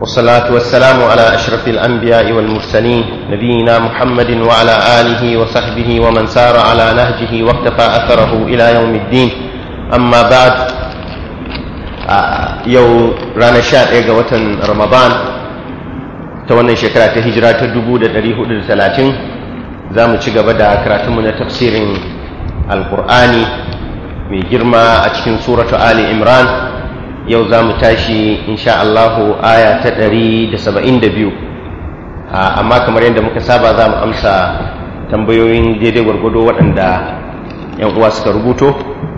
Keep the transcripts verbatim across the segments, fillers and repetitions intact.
والصلاة والسلام على أشرف الأنبياء والمرسلين نبينا محمد وعلى آله وصحبه ومن سار على نهجه واقتفى أثره إلى يوم الدين. أما بعد، يوم رانا شاد إيقا وطن رمضان توانا شكرا تهجرة تدبو دا دريه دا ثلاثين زامو تشيقا بدا كراتمنا تفسير القرآن من جرما أتكين سورة آل إمران. yau za mu tashi insha Allahu aya ta ɗari da saba'in da biyu, amma kamar yadda muka saba za mu amsa tambayoyin daidai gwargwado waɗanda ‘yan uwa suka rubuto.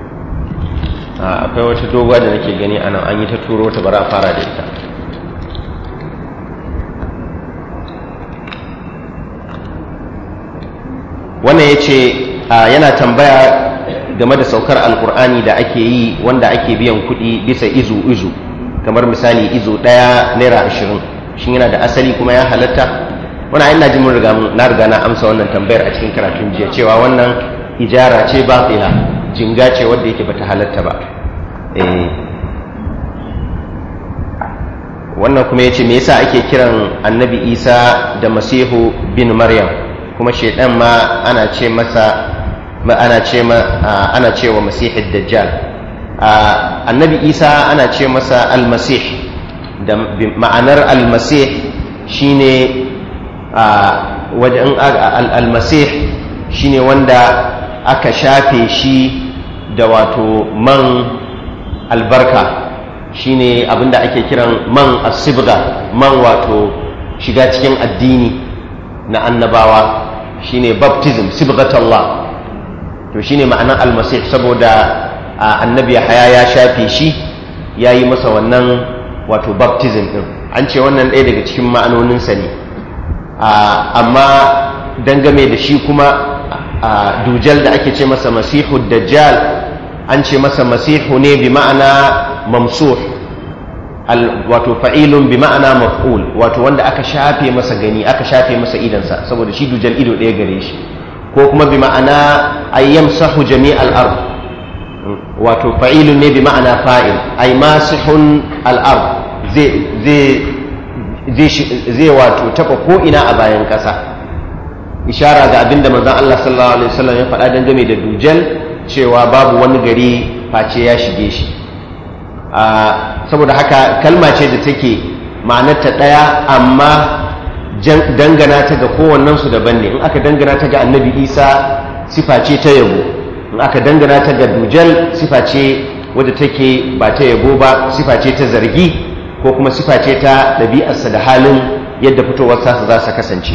Akwai wata doguwa da nake gani a nan an yi ta turo ta, bara a fara da ita. Wannan ya ce yana tambaya game da saukar alkur'ani da ake yi wanda ake biyan kuɗi bisa izu izu, kamar misali izu ɗaya naira ashirin, shi yana da asali kuma ya halatta? Wani ina ji mun riga na riga na amsa wannan tambayar a cikin karatun jiya, cewa wannan ijara ce batila, jinga ce wadda yake bata halatta ba. eh wannan kuma yace me yasa ake kiran annabi Isa da Masihu bin Maryam, kuma shedan ma ana ce masa ana ce ma ana ce wa Masihid Dajjal. Annabi Isa ana ce masa Al-Masih, da ma'anar Al-Masih shine wajen Al-Masih shine wanda aka shafe shi da wato man albarka, shine abinda ake kiran man as-sibgha, man wato shiga cikin addini na annabawa, shine baptism, sibghatullah. To shine ma'anar almasih, saboda annabi Yahaya ya shafe shi, ya yi masa wannan wato baptism din. An ce wannan ɗaya daga cikin ma'anoninsa ne, amma dangane da shi kuma dujal da ake ce masa masihu dajjal, an ce masa masihu ne bi ma'ana mamsuh, wato fa'ilun bi ma'ana maf'ul, wato wanda aka shafe masa gani, aka shafe masa idansa, saboda shi dujal ido ɗaya gare shi. Ko kuma bi ma'ana ay yamsahu jami'al ard, wato fa'ilun ne bi ma'ana fa'il, ay masihun al-ard, zai zai zai wato taba ko ina a bayan kasa, ishara ga abinda manzon Allah sallallahu alaihi wasallam ya faɗa dangane da dujal, cewa babu wani gari face ya shige shi. Saboda haka kalma ce da take ma'anarta ɗaya, amma dangana ta ga kowannensu daban ne. In aka dangana ta ga annabi Isa sifa ce ta yabo, in aka dangana ta ga dujal sifa ce wadda take ba ta yabo ba, sifa ce ta zargi, ko kuma sifa ce ta ɗabi'arsa da halin yadda fitowar tasa za su kasance.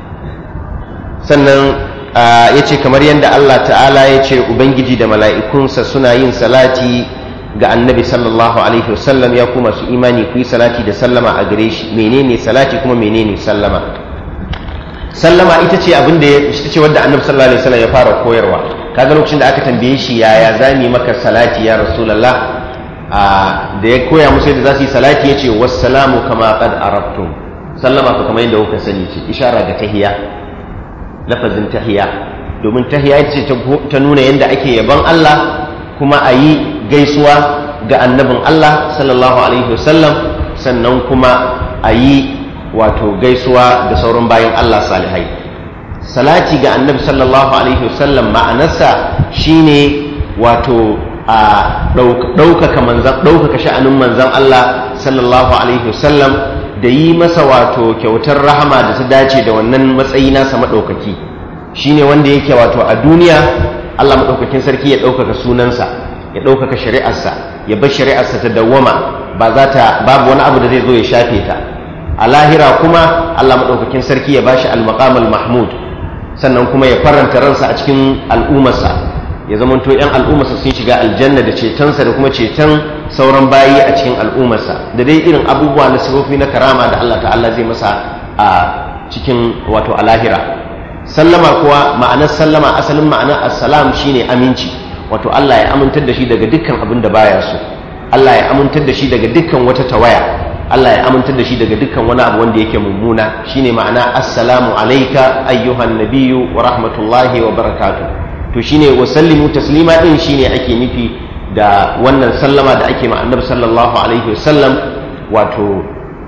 Sannan ya ce kamar yadda Allah ta'ala ya ce Ubangiji da mala'ikunsa suna yin salati ga annabi sallallahu alaihi wasallam, ya kuma su imani ku yi salati da sallama a gare shi. Menene salati kuma menene sallama? Sallama ita ce abin da ita ce wanda annabi sallallahu alaihi wasallam ya fara koyarwa. Kaga lokacin da aka tambaye shi yaya zami maka salati ya rasulullah, da ya koya musu yadda za su yi salati, ya ce wassalamu kama qad arabtum. Sallama fa kamar yadda kuka sani ce, ishara ga tahiya, lafazin tahiya, domin tahiya ita ce ta nuna yadda ake yaban Allah, kuma a yi gaisuwa ga annabin Allah sallallahu alaihi wasallam, sannan kuma a yi wato gaisuwa ga sauran bayan Allah salihai. Salati ga annabi sallallahu alaihi wasallam ma'anarsa shine wato a ɗaukaka manzan ɗaukaka sha'anin manzan Allah sallallahu alaihi wasallam, da yi masa wato kyautar rahama da ta dace da wannan matsayi nasa maɗaukaki. Shine wanda yake wato a duniya Allah maɗaukakin sarki ya ɗaukaka sunansa, ya ɗaukaka shari'arsa, ya bar shari'arsa ta dawwama, ba za ta babu wani abu da zai zo ya shafe ta. A lahira kuma Allah maɗaukakin sarki ya bashi al-maqam al-mahmud, sannan kuma ya faranta ransa a cikin al'ummarsa, ya zamanto ‘yan al'ummarsa sun shiga aljanna da cetonsa da kuma ceton sauran bayi a cikin al'ummarsa, da dai irin abubuwa na sifofi na karama da Allah ta'ala zai masa a cikin wato a lahira. Sallama kuwa ma'anar sallama, asalin ma'anar assalam shine aminci, wato Allah ya amintar da shi daga dukkan abin da baya so, Allah ya amintar da shi daga dukkan wata tawaya, Allah ya amintar da shi daga dukkan wani abu wanda yake mummuna. Shine ma'ana assalamu alayka ayyuhan nabiyyu wa rahmatullahi wa barakatuh. To shine wa sallimu taslima din shine ake nufi da wannan sallama da ake ma annabi sallallahu alaihi wasallam, wato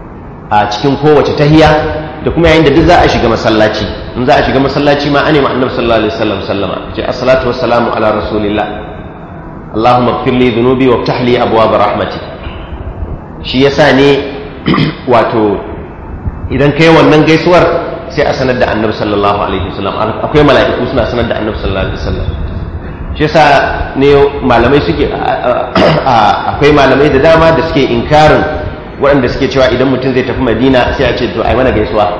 a cikin kowace tahiya da kuma yayin da duk za a shiga masallaci. In za a shiga masallaci ma ane ma annabi sallallahu alaihi wasallam sallama ce assalatu wassalamu ala rasulillah Allahumma ighfir li dhunubi waftah li abwaab rahmatik. Shi yasa ne wato idan kai wannan gaisuwar sai a sanar da annabi sallallahu alaihi wasallam. Akwai mala'iku suna sanar da annabi sallallahu alaihi wasallam. Shi yasa ne malamai suke akwai malamai da dama da suke inkarin waɗanda suke cewa idan mutum zai tafi Madina sai a ce to ai mana gaisuwa.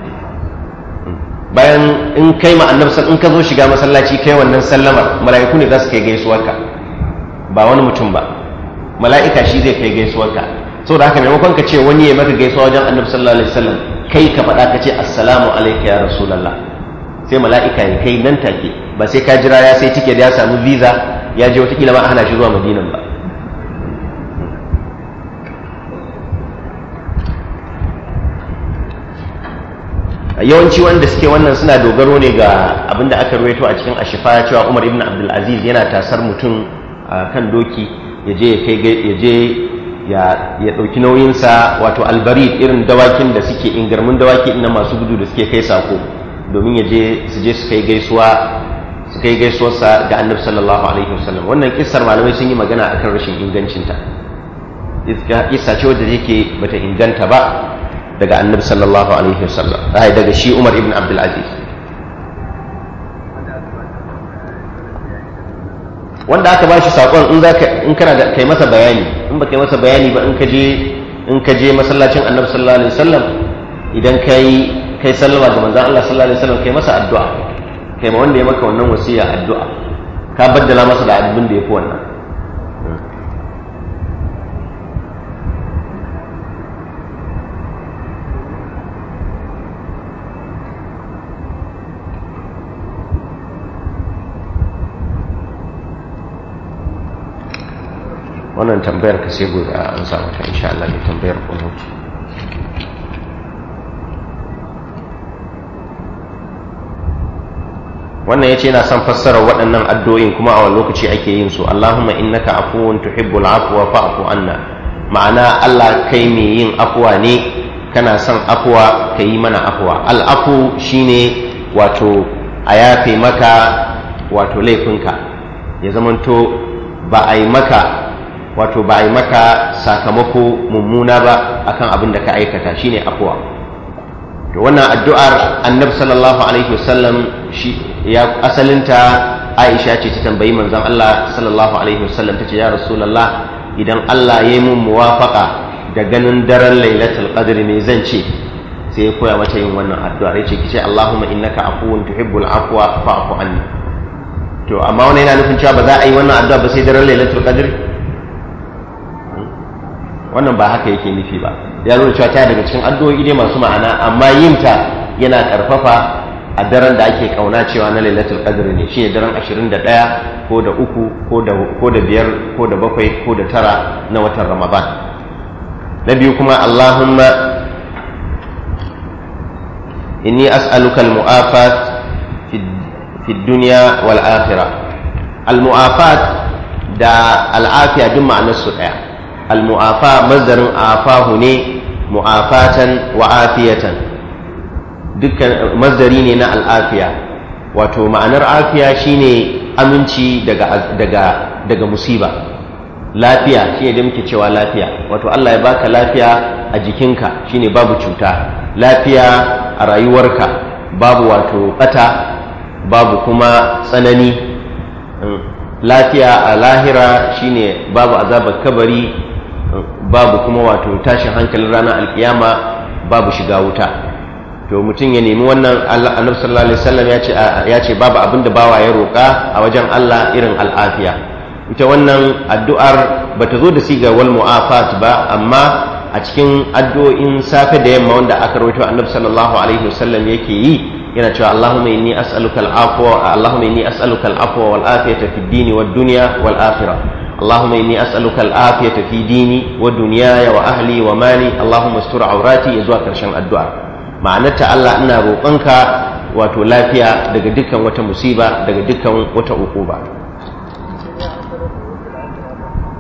Bayan in kai ma annabi in ka zo shiga masallaci kai wannan sallamar mala'iku ne za su kai gaisuwarka ba wani mutum ba, mala'ika shi zai kai gaisuwarka. Saboda haka maimakon ka ce wani ya maka gaisuwa wajen annabi sallallahu alaihi wasallam kai ka faɗa ka ce assalamu alayka ya rasulullah, sai mala'ika ya kai nan take ba sai ka jira ya sai tike da ya samu visa ya je wata kila ma hana shi zuwa Madinan ba. Yawanci wanda suke wannan suna dogaro ne ga abinda aka rawaito a cikin ashifa cewa Umar ibn Abdul Aziz yana tasar mutum a kan doki ya je ya kai ya je ya ya dauki nauyin sa, wato albarid irin dawakin da suke ingarmin dawaki ina masu gudu da suke kai sako domin ya je su je su kai gaisuwa su kai gaisuwar sa ga Annabi sallallahu alaihi wasallam. Wannan kissar malamai sun yi magana akan rashin ingancin ta. Kissa ce wadda yake bata inganta ba daga Annabi sallallahu alaihi wasallam, ai daga shi Umar ibn Abdul Aziz. Wanda aka bashi sakon in zaka in kana da kai masa bayani, in baka yi masa bayani ba in ka je in ka je masallacin Annabi sallallahu alaihi wasallam idan kai kai sallama ga manzon Allah sallallahu alaihi wasallam kai masa addu'a, kai ma wanda ya maka wannan wasiya addu'a, ka baddala masa da abin da yafi wannan. Wannan tambayar ka sai gobe an samu ta insha Allah ne tambayar kunut. Wannan yace yana son fassara waɗannan addu'o'in kuma a wani lokaci ake yin su. Allahumma innaka afuwun tuhibbul afwa fa'fu anna. Ma'ana Allah kai mai yin afwa ne, kana son afwa kai mana afwa. Al-afu shine wato a yafe maka wato laifinka ya zamanto ba a yi maka wato ba a yi maka sakamako mummuna ba akan abin da ka aikata, shine afwa. To wannan addu'ar Annabi sallallahu alaihi wasallam shi ya asalinta Aisha ce ta tambayi manzon Allah sallallahu alaihi wasallam tace ya Rasulullah idan Allah ya yi mun muwafaqa da ganin daren Lailatul Qadr ne zan ce, sai ya koya mata yin wannan addu'ar, yace kice Allahumma innaka afuwun tuhibbul afwa fa'fu anni. To amma wannan yana nufin cewa ba za a yi wannan addu'a ba sai daren Lailatul Qadr? Wannan ba haka yake nufi ba. Ya nuna cewa ta daga cikin addu'o'i ne masu ma'ana, amma yin ta yana karfafa a daren da ake kauna cewa na Lailatul Qadr ne, shine daren ashirin da ɗaya ko da uku ko da ko da biyar ko da bakwai ko da tara na watan Ramadan. Na biyu kuma Allahumma inni as'aluka al-mu'afat fi dunya wal akhirah. Al-mu'afat da al-afiya duk ma'anar su daya. Al-mu'afa mazdarin afahu ne mu'afatan wa afiyatan, dukkan mazdari ne na al'afiya, wato ma'anar afiya shine aminci daga daga daga musiba. Lafiya shine da muke cewa lafiya, wato Allah ya baka lafiya a jikinka shine babu cuta, lafiya a rayuwarka babu wato bata babu kuma tsanani, lafiya a lahira shine babu azabar kabari babu kuma wato tashin hankalin ranar alkiyama, babu shiga wuta. To mutum ya nemi wannan. Annabi sallallahu alaihi wasallam ya ce ya ce babu abinda bawa ya roka a wajen Allah irin al'afiya. Ita wannan addu'ar bata zo da siga wal mu'afat ba, amma a cikin addu'o'in safe da yamma wanda aka rawaito Annabi sallallahu alaihi wasallam yake yi, yana cewa Allahumma inni as'aluka al-afwa Allahumma inni as'aluka al-afwa wal afiyata fid dini wad dunya wal akhirah. اللهم إني أسألك العافية في ديني ودنياي وأهلي ومالي اللهم استر عوراتي يزوى كرشان الدعاء. معناتها الله أنا روقنك وتلافيا daga dukkan wata musiba, daga dukkan wata uquba.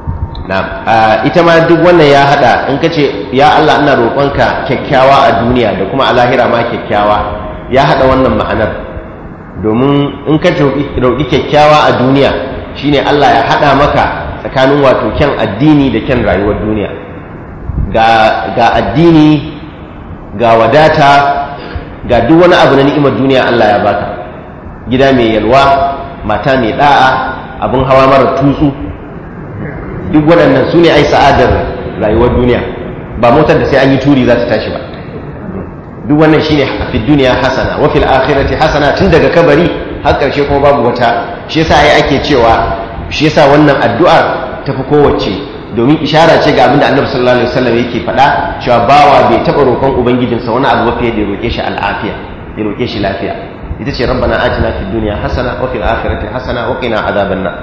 na'am ita ma duk wannan ya hada in kace ya Allah ina roƙonka kyakkyawa a duniya da kuma a lahira ma kyakkyawa ya hada wannan ma'anar domin in ka roƙi kyakkyawa a duniya shine Allah ya hada maka tsakanin wato kyan addini da kyan rayuwar duniya ga ga addini ga wadata ga duk wani abu na ni'imar duniya Allah ya baka gida mai yalwa mata mai da'a abin hawa mara tutsu duk waɗannan su ne ai sa'adar rayuwar duniya ba motar da sai an yi turi za ta tashi ba duk wannan shine a fi duniya hasana wa fil akhirati hasana tun daga kabari har karshe kuma babu wata shi yasa ai ake cewa shi yasa wannan addu'ar tafi kowace domin ishara ce ga abinda Annabi sallallahu alaihi wasallam yake faɗa cewa bawa bai taɓa roƙon ubangijinsa wani abu ba fiye da ya roƙe shi al'afiya ya roƙe shi lafiya ita ce rabbana atina fid dunya hasana wa fil akhirati hasana wa qina adhaban nar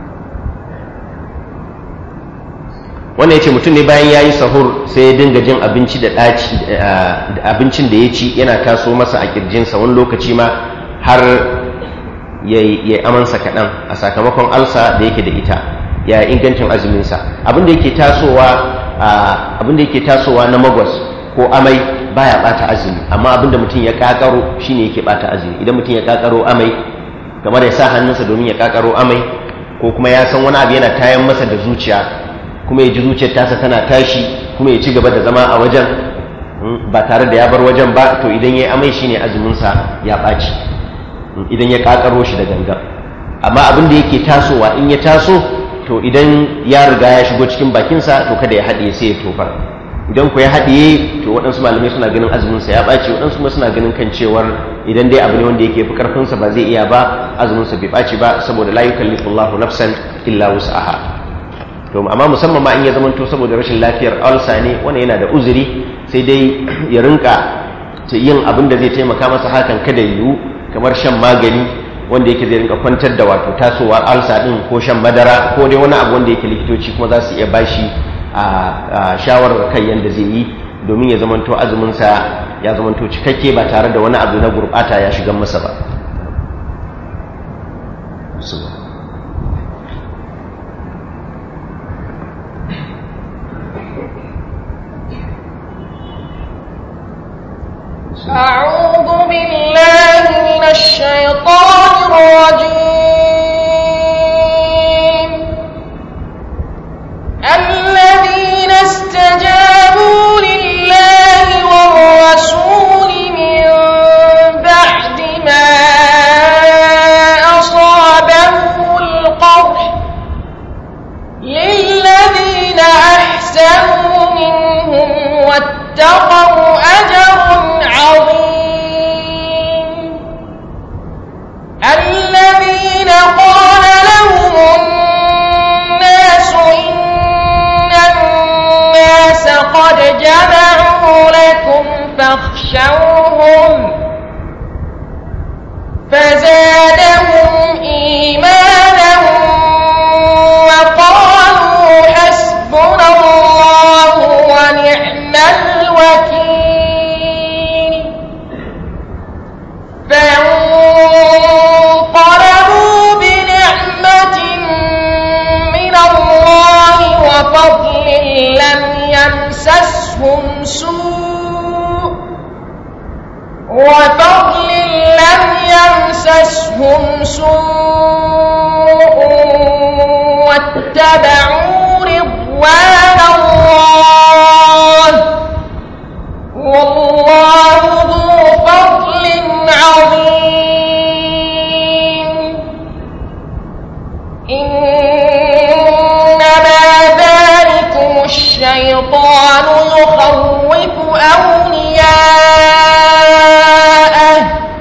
wannan yace mutum ne bayan yayi sahur sai ya dinga jin abinci da daci abincin da ya ci yana taso masa a kirjinsa wani lokaci ma har yayi amansa kaɗan a sakamakon alsa da yake da ita ya ingancin azuminsa abinda yake tasowa abinda yake tasowa na magwas ko amai baya bata azumi amma abinda mutum ya kakaro shine yake bata azumi idan mutum ya kakaro amai kamar ya sa hannunsa domin ya kakaro amai ko kuma ya san wani abu yana tayan masa da zuciya kuma ya ji zuciyar tasa tana tashi kuma ya ci gaba da zama a wajen ba tare da ya bar wajen ba to idan ya amai shine azuminsa ya ɓaci idan ya kakaro shi da gangan amma abinda yake tasowa in ya taso to idan ya riga ya shigo cikin bakinsa to kada ya haɗiye sai ya tofar idan ku ya haɗiye to waɗansu malamai suna ganin azuminsa ya ɓaci waɗansu kuma suna ganin kan cewar idan dai abu ne wanda yake fi ƙarfinsa ba zai iya ba azuminsa bai ɓaci ba saboda la yukallifu Allahu nafsan illa wus'aha to amma musamman ma in ya zamanto saboda rashin lafiyar ulcer ne wannan yana da uzuri sai dai ya rinka yin abin da zai taimaka masa hakan kada yiwu kamar shan magani wanda yake zai rinka kwantar da wato tasowar alsa din ko shan madara ko dai wani abu wanda yake likitoci kuma za su iya bashi a shawarar kai yanda zai yi domin ya zamanto azumin sa ya zamanto cikakke ba tare da wani abu na gurbata ya shiga masa ba أعوذ بالله من الشيطان الرجيم الذين استجابوا لله والرسول من بعد ما أصابهم القرح للذين أحسنوا منهم واتقوا أجر عظيم الذين قال لهم الناس إن الناس قد جمعوا لكم فاخشوهم فزادهم إيمانا وقالوا حسبنا الله ونعم الوكيل فانقلبوا بنعمة من الله وفضل لم يمسسهم سوء وفضل لم يمسسهم سوء واتبعوا رضوان الله والله ذو فضل عظيم إنما ذلكم الشيطان يخوف أولياءه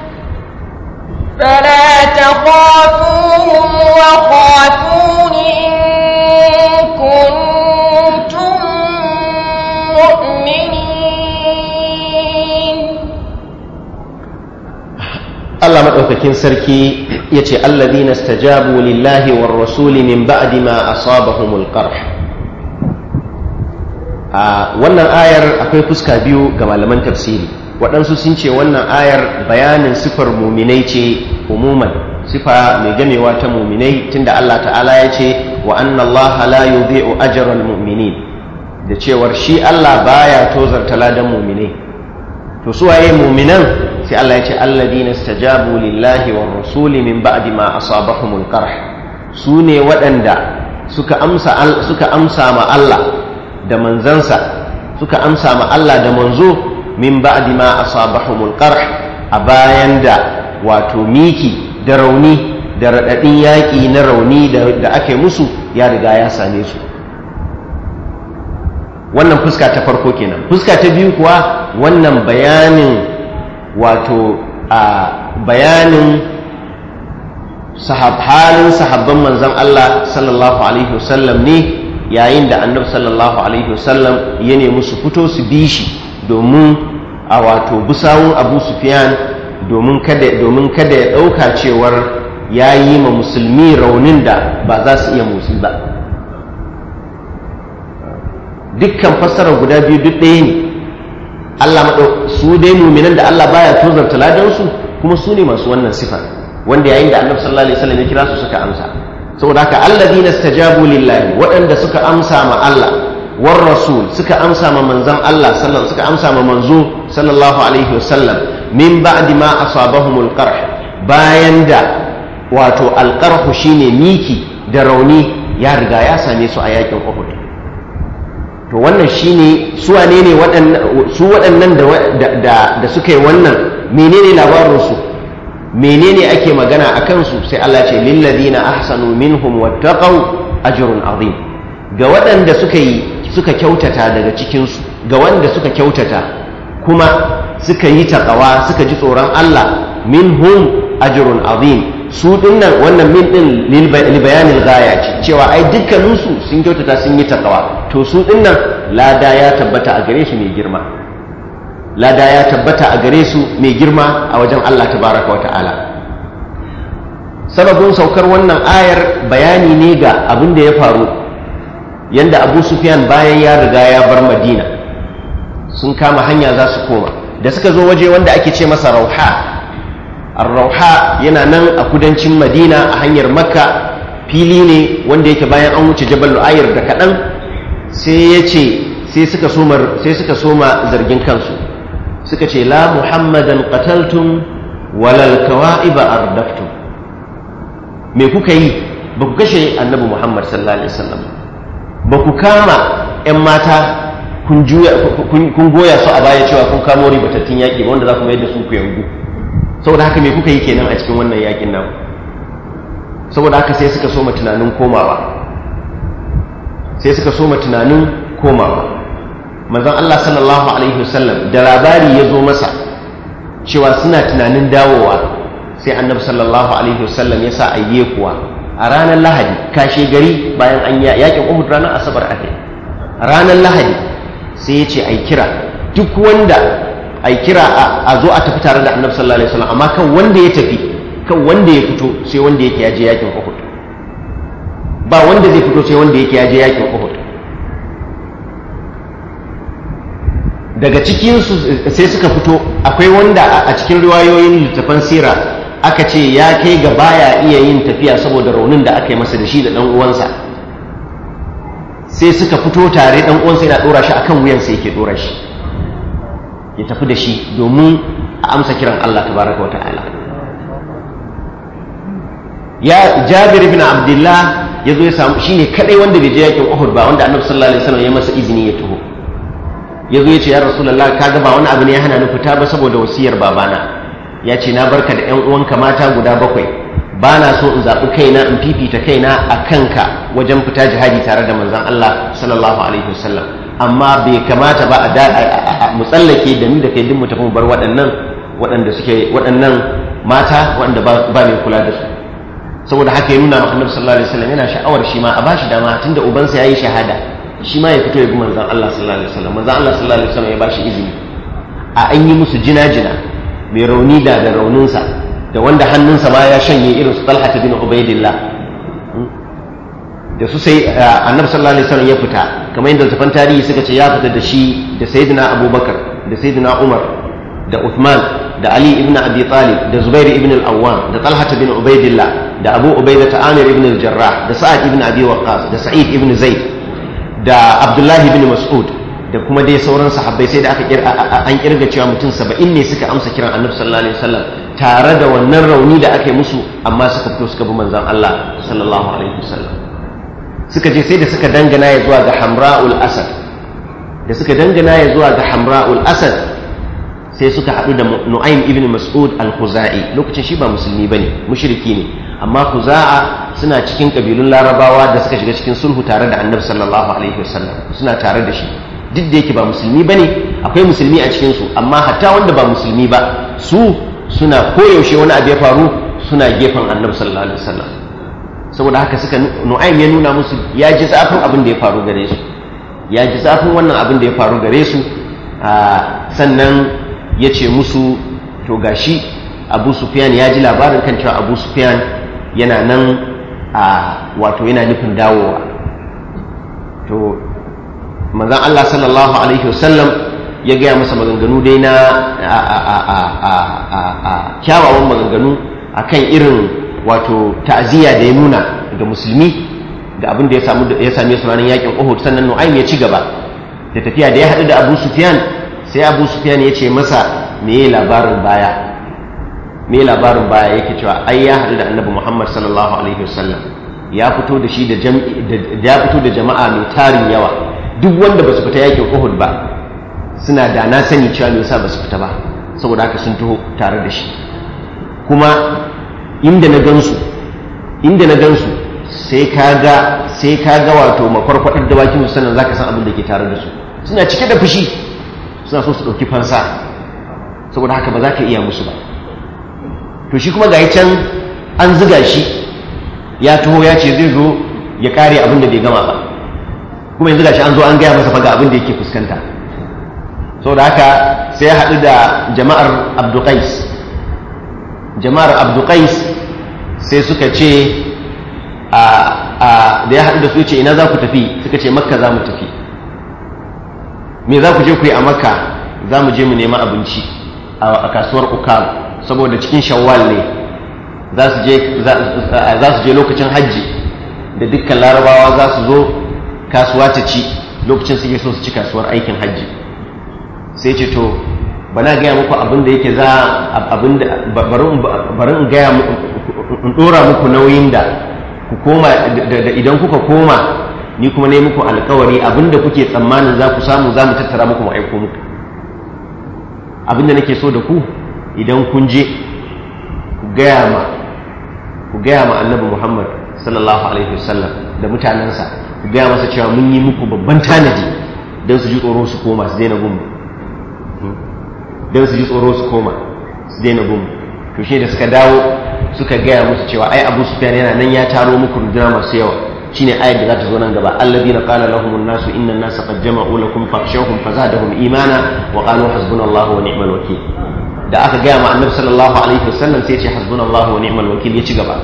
فلا تخافوهم وخافون إن كنتم مؤمنين. Allah maɗaukakin sarki ya ce alladhina stajabu lillahi war rasuli min ba'di ma asabahumul qarh. A wannan ayar akwai fuska biyu ga malaman tafsiri. Waɗansu sun ce wannan ayar bayanin sifar muminai ce umuman, sifa mai gamewa ta muminai tunda Allah ta'ala ya ce wa anna Allah la yudhi'u ajra al-mu'minin, da cewar shi Allah baya tozarta ladan mu'minai. To su waye mu'minan? sai Allah ya ce alladhina istajabu lillahi war rasuli min ba'di ma asabahumul qarh, su ne waɗanda suka amsa suka amsa ma Allah da manzansa, suka amsa ma Allah da manzo min ba'di ma asabahumul qarh, a bayan da wato miki da rauni da raɗaɗin yaƙi na rauni da ake musu ya riga ya same su. Wannan fuska ta farko kenan. Fuska ta biyu kuwa wannan bayanin wato a bayanin sahab halin sahabban manzon Allah sallallahu alaihi wasallam ne yayin da annabi sallallahu alaihi wasallam ya nemi su fito su bi shi domin a wato busawun Abu Sufyan domin kada domin kada ya ɗauka cewar ya yi ma musulmi raunin da ba za su iya motsi ba. Dukkan fassara guda biyu duk ɗaya ne. Allah maɗau su dai muminan da Allah baya tozarta ladansu kuma su ne masu wannan sifar, wanda yayin da annabi sallallahu alaihi wasallam ya kira su suka amsa. Saboda haka alladhina istajabu lillahi, waɗanda suka amsa ma Allah, war rasul suka amsa ma manzon Allah sallallahu suka amsa ma manzo sallallahu alaihi wasallam min ba'di ma asabahumul qarh, bayan da wato alqarhu shine miki da rauni ya riga ya same su a yakin Uhud. To wannan shine su wane ne waɗannan su waɗannan da da da suka yi wannan, menene labarin su, menene ake magana akan su? Sai Allah ce lil ladina ahsanu minhum wattaqau ajrun azim, ga waɗanda suka yi suka kyautata daga cikin su, ga wanda suka kyautata kuma suka yi taqwa suka ji tsoron Allah, minhum ajrun azim, su dinnan wannan min din lil bayanil ghaya ce, cewa ai dukkaninsu sun kyautata sun yi taqwa, to su dinnan lada ya tabbata a gare su mai girma, lada ya tabbata a gare su mai girma a wajen Allah tabaraka wa ta'ala. Sababin saukar wannan ayar bayani ne ga abin da ya faru yanda Abu Sufyan bayan ya riga ya bar Madina sun kama hanya za su koma, da suka zo waje wanda ake ce masa Rauha. Ar-Rauha yana nan a kudancin Madina a hanyar Makka, fili ne wanda yake bayan an wuce Jabal Lu'ayr da kaɗan. Sai ya ce sai suka soma sai suka soma zargin kansu, suka ce la Muhammadan qataltum walal kawa'iba ardaftum, me kuka yi? Ba ku kashe annabi Muhammad sallallahu alaihi wasallam, ba ku kama 'yan mata kun goya su a baya cewa kun kamo ribatattun yaƙi ba wanda za ku mayar da su ku yangu. Saboda haka me kuka yi kenan a cikin wannan yaƙin nan? Saboda haka sai suka soma tunanin komawa sai suka soma tunanin komawa manzon Allah sallallahu alaihi wasallam da labari ya zo masa cewa suna tunanin dawowa, sai annabi sallallahu alaihi wasallam ya sa ayye kuwa a ranar Lahadi, kashe gari bayan an yaƙin Uhud ranar Asabar ake, ranar Lahadi sai ya ce ai kira duk wanda ai kira a zo a tafi tare da annabi sallallahu alaihi wasallam, amma kan wanda ya tafi kan wanda ya fito sai wanda yake ya je yakin Uhud, ba wanda zai fito sai wanda yake ya je yakin Uhud. Daga cikin su sai suka fito, akwai wanda a cikin riwayoyin littafan sira aka ce ya kai ga baya iya yin tafiya saboda raunin da aka yi masa da shi da dan uwansa, sai suka fito tare, dan uwansa yana dora shi akan wuyansa yake dora shi ya tafi da shi domin a amsa kiran Allah tabaraka wa ta'ala. Ya Jabir ibn Abdullah ya zo ya samu, shine kadai wanda bai je yakin Uhud ba, wanda Annabi sallallahu alaihi wasallam ya masa izini ya taho. Ya zo ya ce ya Rasulullah, kaga ba wani abu ne ya hana ni fita ba saboda wasiyar babana. Ya ce na barka da ƴan uwanka mata guda bakwai, ba na so in zaɓi kaina in fifita kaina a kanka wajen fita jihadi tare da manzon Allah sallallahu alaihi wasallam, amma bai kamata ba a mu tsallake da ni da kai duk mu tafi mu bar waɗannan waɗanda suke waɗannan mata waɗanda ba mai kula da su. Saboda haka ya nuna Annabi sallallahu alaihi wasallam yana sha'awar shi ma a bashi dama, tunda ubansa yayi shahada shi ma ya fito ya bi manzon Allah sallallahu alaihi wasallam. Manzon Allah sallallahu alaihi wasallam ya bashi izini a an yi musu jina-jina, mai rauni da da rauninsa, da wanda hannunsa ma ya shanye irin su Talha bin Ubaidillah, da su sai Annabi sallallahu alaihi wasallam ya fita, kamar yadda zafan tarihi suka ce ya fita da shi da Sayyidina Abubakar da Sayyidina Umar da Uthman da Ali ibn Abi Talib da Zubair ibn al-Awwam da Talha bin Ubaidillah da Abu Ubaidah Amir ibn al-Jarrah da Sa'ad ibn Abi Waqqas da Sa'id ibn Zaid da Abdullah ibn Mas'ud da kuma dai sauran sahabbai sai da aka an kirga cewa mutum saba'in ne suka amsa kiran Annabi sallallahu alaihi wasallam tare da wannan rauni da aka yi musu, amma suka fito suka bi manzon Allah sallallahu alaihi wasallam. Suka je sai da suka dangana ya zuwa ga Hamra'ul Asad, da suka dangana ya zuwa ga Hamra'ul Asad sai suka haɗu da Nu'aym ibn Mas'ud al-Khuzai. Lokacin shi ba musulmi bane, mushriki ne, amma Khuza'a suna cikin kabilun Larabawa da suka shiga cikin sulhu tare da Annabi sallallahu alaihi wasallam, suna tare da shi duk da yake ba musulmi bane. Akwai musulmi a cikin su, amma hatta wanda ba musulmi ba su suna koyaushe wani abu ya faru suna gefen Annabi sallallahu alaihi wasallam. Saboda haka suka Nu'aym ya nuna musu ya ji zafin abin da ya faru gare su, ya ji zafin wannan abin da ya faru gare su. Sannan ya ce musu to gashi Abu Sufyan ya ji labarin kan cewa Abu Sufyan yana nan a wato yana nufin dawowa. To manzon Allah sallallahu alaihi wasallam ya gaya masa maganganu dai na kyawawan maganganu akan irin wato ta'aziyya da ya nuna ga musulmi ga abin da ya samu ya same su ranar yakin Uhud. Sannan Nu'aym ya ci gaba da tafiya da ya haɗu da Abu Sufyan, sai Abu Sufyan ya ce masa me labarin baya me labarin baya yake cewa ai ya haɗu da Annabi Muhammad sallallahu alaihi wasallam, ya fito da shi da ya fito da jama'a mai tarin yawa. Duk wanda ba su fita yakin Uhud ba suna da na sani cewa me yasa ba su fita ba, saboda haka sun taho tare da shi. Kuma inda na gansu inda na gansu sai kaga sai kaga wato makwarkwadar dawakin su, sannan zaka san abin da ke tare da su. Suna cike da fushi, suna so su dauki fansa, saboda haka ba za ka iya musu ba. To shi kuma ga can an ziga shi ya taho ya ce zai zo ya kare abin da bai gama ba, kuma yanzu gashi an zo an gaya masa faga abin da yake fuskanta. Saboda haka sai ya haɗu da jama'ar Abdul Qais. Jama'ar Abdul Qais sai suka ce a da ya haɗu da su ce ina za ku tafi, suka ce Makka za mu tafi. Me za ku je ku yi a Makka? Za mu je mu nema abinci a kasuwar Ukal, saboda cikin Shawwal ne za su je lokacin hajji da dukkan Larabawa za su zo kasuwa ta ci, lokacin suke so su ci kasuwar aikin hajji. Sai ce to bana gaya muku abin da yake za abin da bari in gaya in dora muku nauyin da ku koma da idan kuka koma ni kuma ne muku alkawari abinda kuke tsammanin za ku samu za mu tattara muku mu aiko muku. Abinda nake so da ku idan kun je ku gaya ma ku gaya ma Annabi Muhammad sallallahu alaihi wasallam da mutanansa, ku gaya masa cewa mun yi muku babban tanadi don su ji tsoro su koma su daina gumu, don su ji tsoro su koma su daina gumu. To shi da suka dawo suka gaya musu cewa ai Abu Sufyan yana nan ya taro muku runduna masu yawa. Shine ayat da za ta zo nan gaba, alladhina qala lahumun nasu inna an-nasa qad jama'u lakum fakhshawhum fazadahum imana wa qalu hasbunallahu wa ni'mal wakeel. Da aka gaya ma Annabi sallallahu alaihi wasallam sai ya ce hasbunallahu wa ni'mal wakeel, ya ci gaba.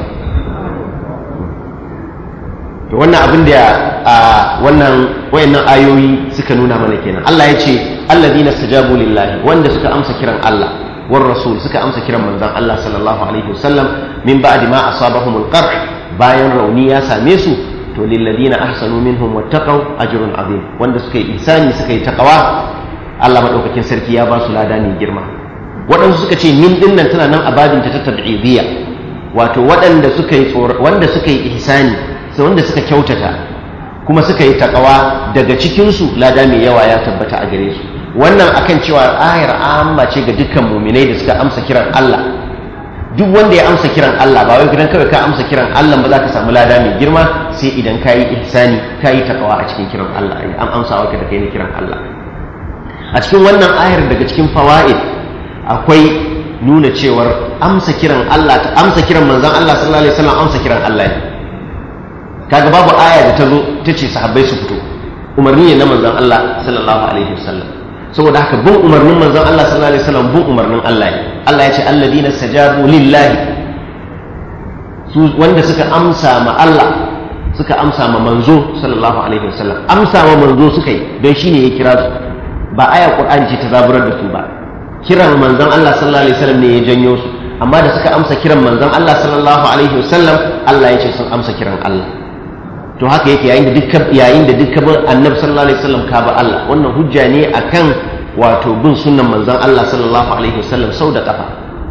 To wannan abin da wannan wayannan ayoyi suka nuna mana kenan. Allah ya ce alladhina istajabu lillahi, wanda suka amsa kiran Allah war rasul, suka amsa kiran manzon Allah sallallahu alaihi wasallam min ba'di ma asabahumul qarh, bayan rauni ya same su. To lilladhina ahsanu minhum wattaqaw ajrun azim, wanda suka yi ihsani suka yi taqwa Allah madaukakin sarki ya ba su lada ne girma. Waɗansu suka ce min din nan tana nan a babin ta tabi'idiyya, wato waɗanda suka yi wanda suka yi ihsani, sai wanda suka kyautata kuma suka yi taqwa daga cikin su lada mai yawa ya tabbata a gare su. Wannan akan cewa ayar amma ce ga dukkan mu'minai da suka amsa kiran Allah. Duk wanda ya amsa kiran Allah, ba wai idan kawai ka amsa kiran Allah ba za ka samu lada mai girma, sai idan ka yi ihsani ka yi taqwa a cikin kiran Allah, an amsa wa ka da kai ne kiran Allah. A cikin wannan ayar daga cikin fawaid akwai nuna cewar amsa kiran Allah, ta amsa kiran manzon Allah sallallahu alaihi wasallam amsa kiran Allah ne. Kaga babu aya da ta zo ta ce sahabbai su fito, umarni ne na manzon Allah sallallahu alaihi wasallam. Saboda haka bin umarnin manzon Allah sallallahu alaihi wasallam bin umarnin Allah ne. Allah ya ce alladina stajabu lillahi, su wanda suka amsa ma Allah suka amsa ma manzo sallallahu alaihi wasallam. Amsa ma manzo suka yi don shine ya kira su, ba aya Qur'ani ce ta zaburar da su ba. Kiran manzon Allah sallallahu alaihi wasallam ne ya janyo su. amma da suka amsa kiran manzon Allah sallallahu alaihi wasallam Allah ya ce sun amsa kiran Allah. To haka yake yayin da dukkan yayin da dukkan annabi sallallahu alaihi wasallam ka ba Allah, wannan hujja ne akan wato bin sunnan manzon Allah sallallahu alaihi wasallam sau da kafa.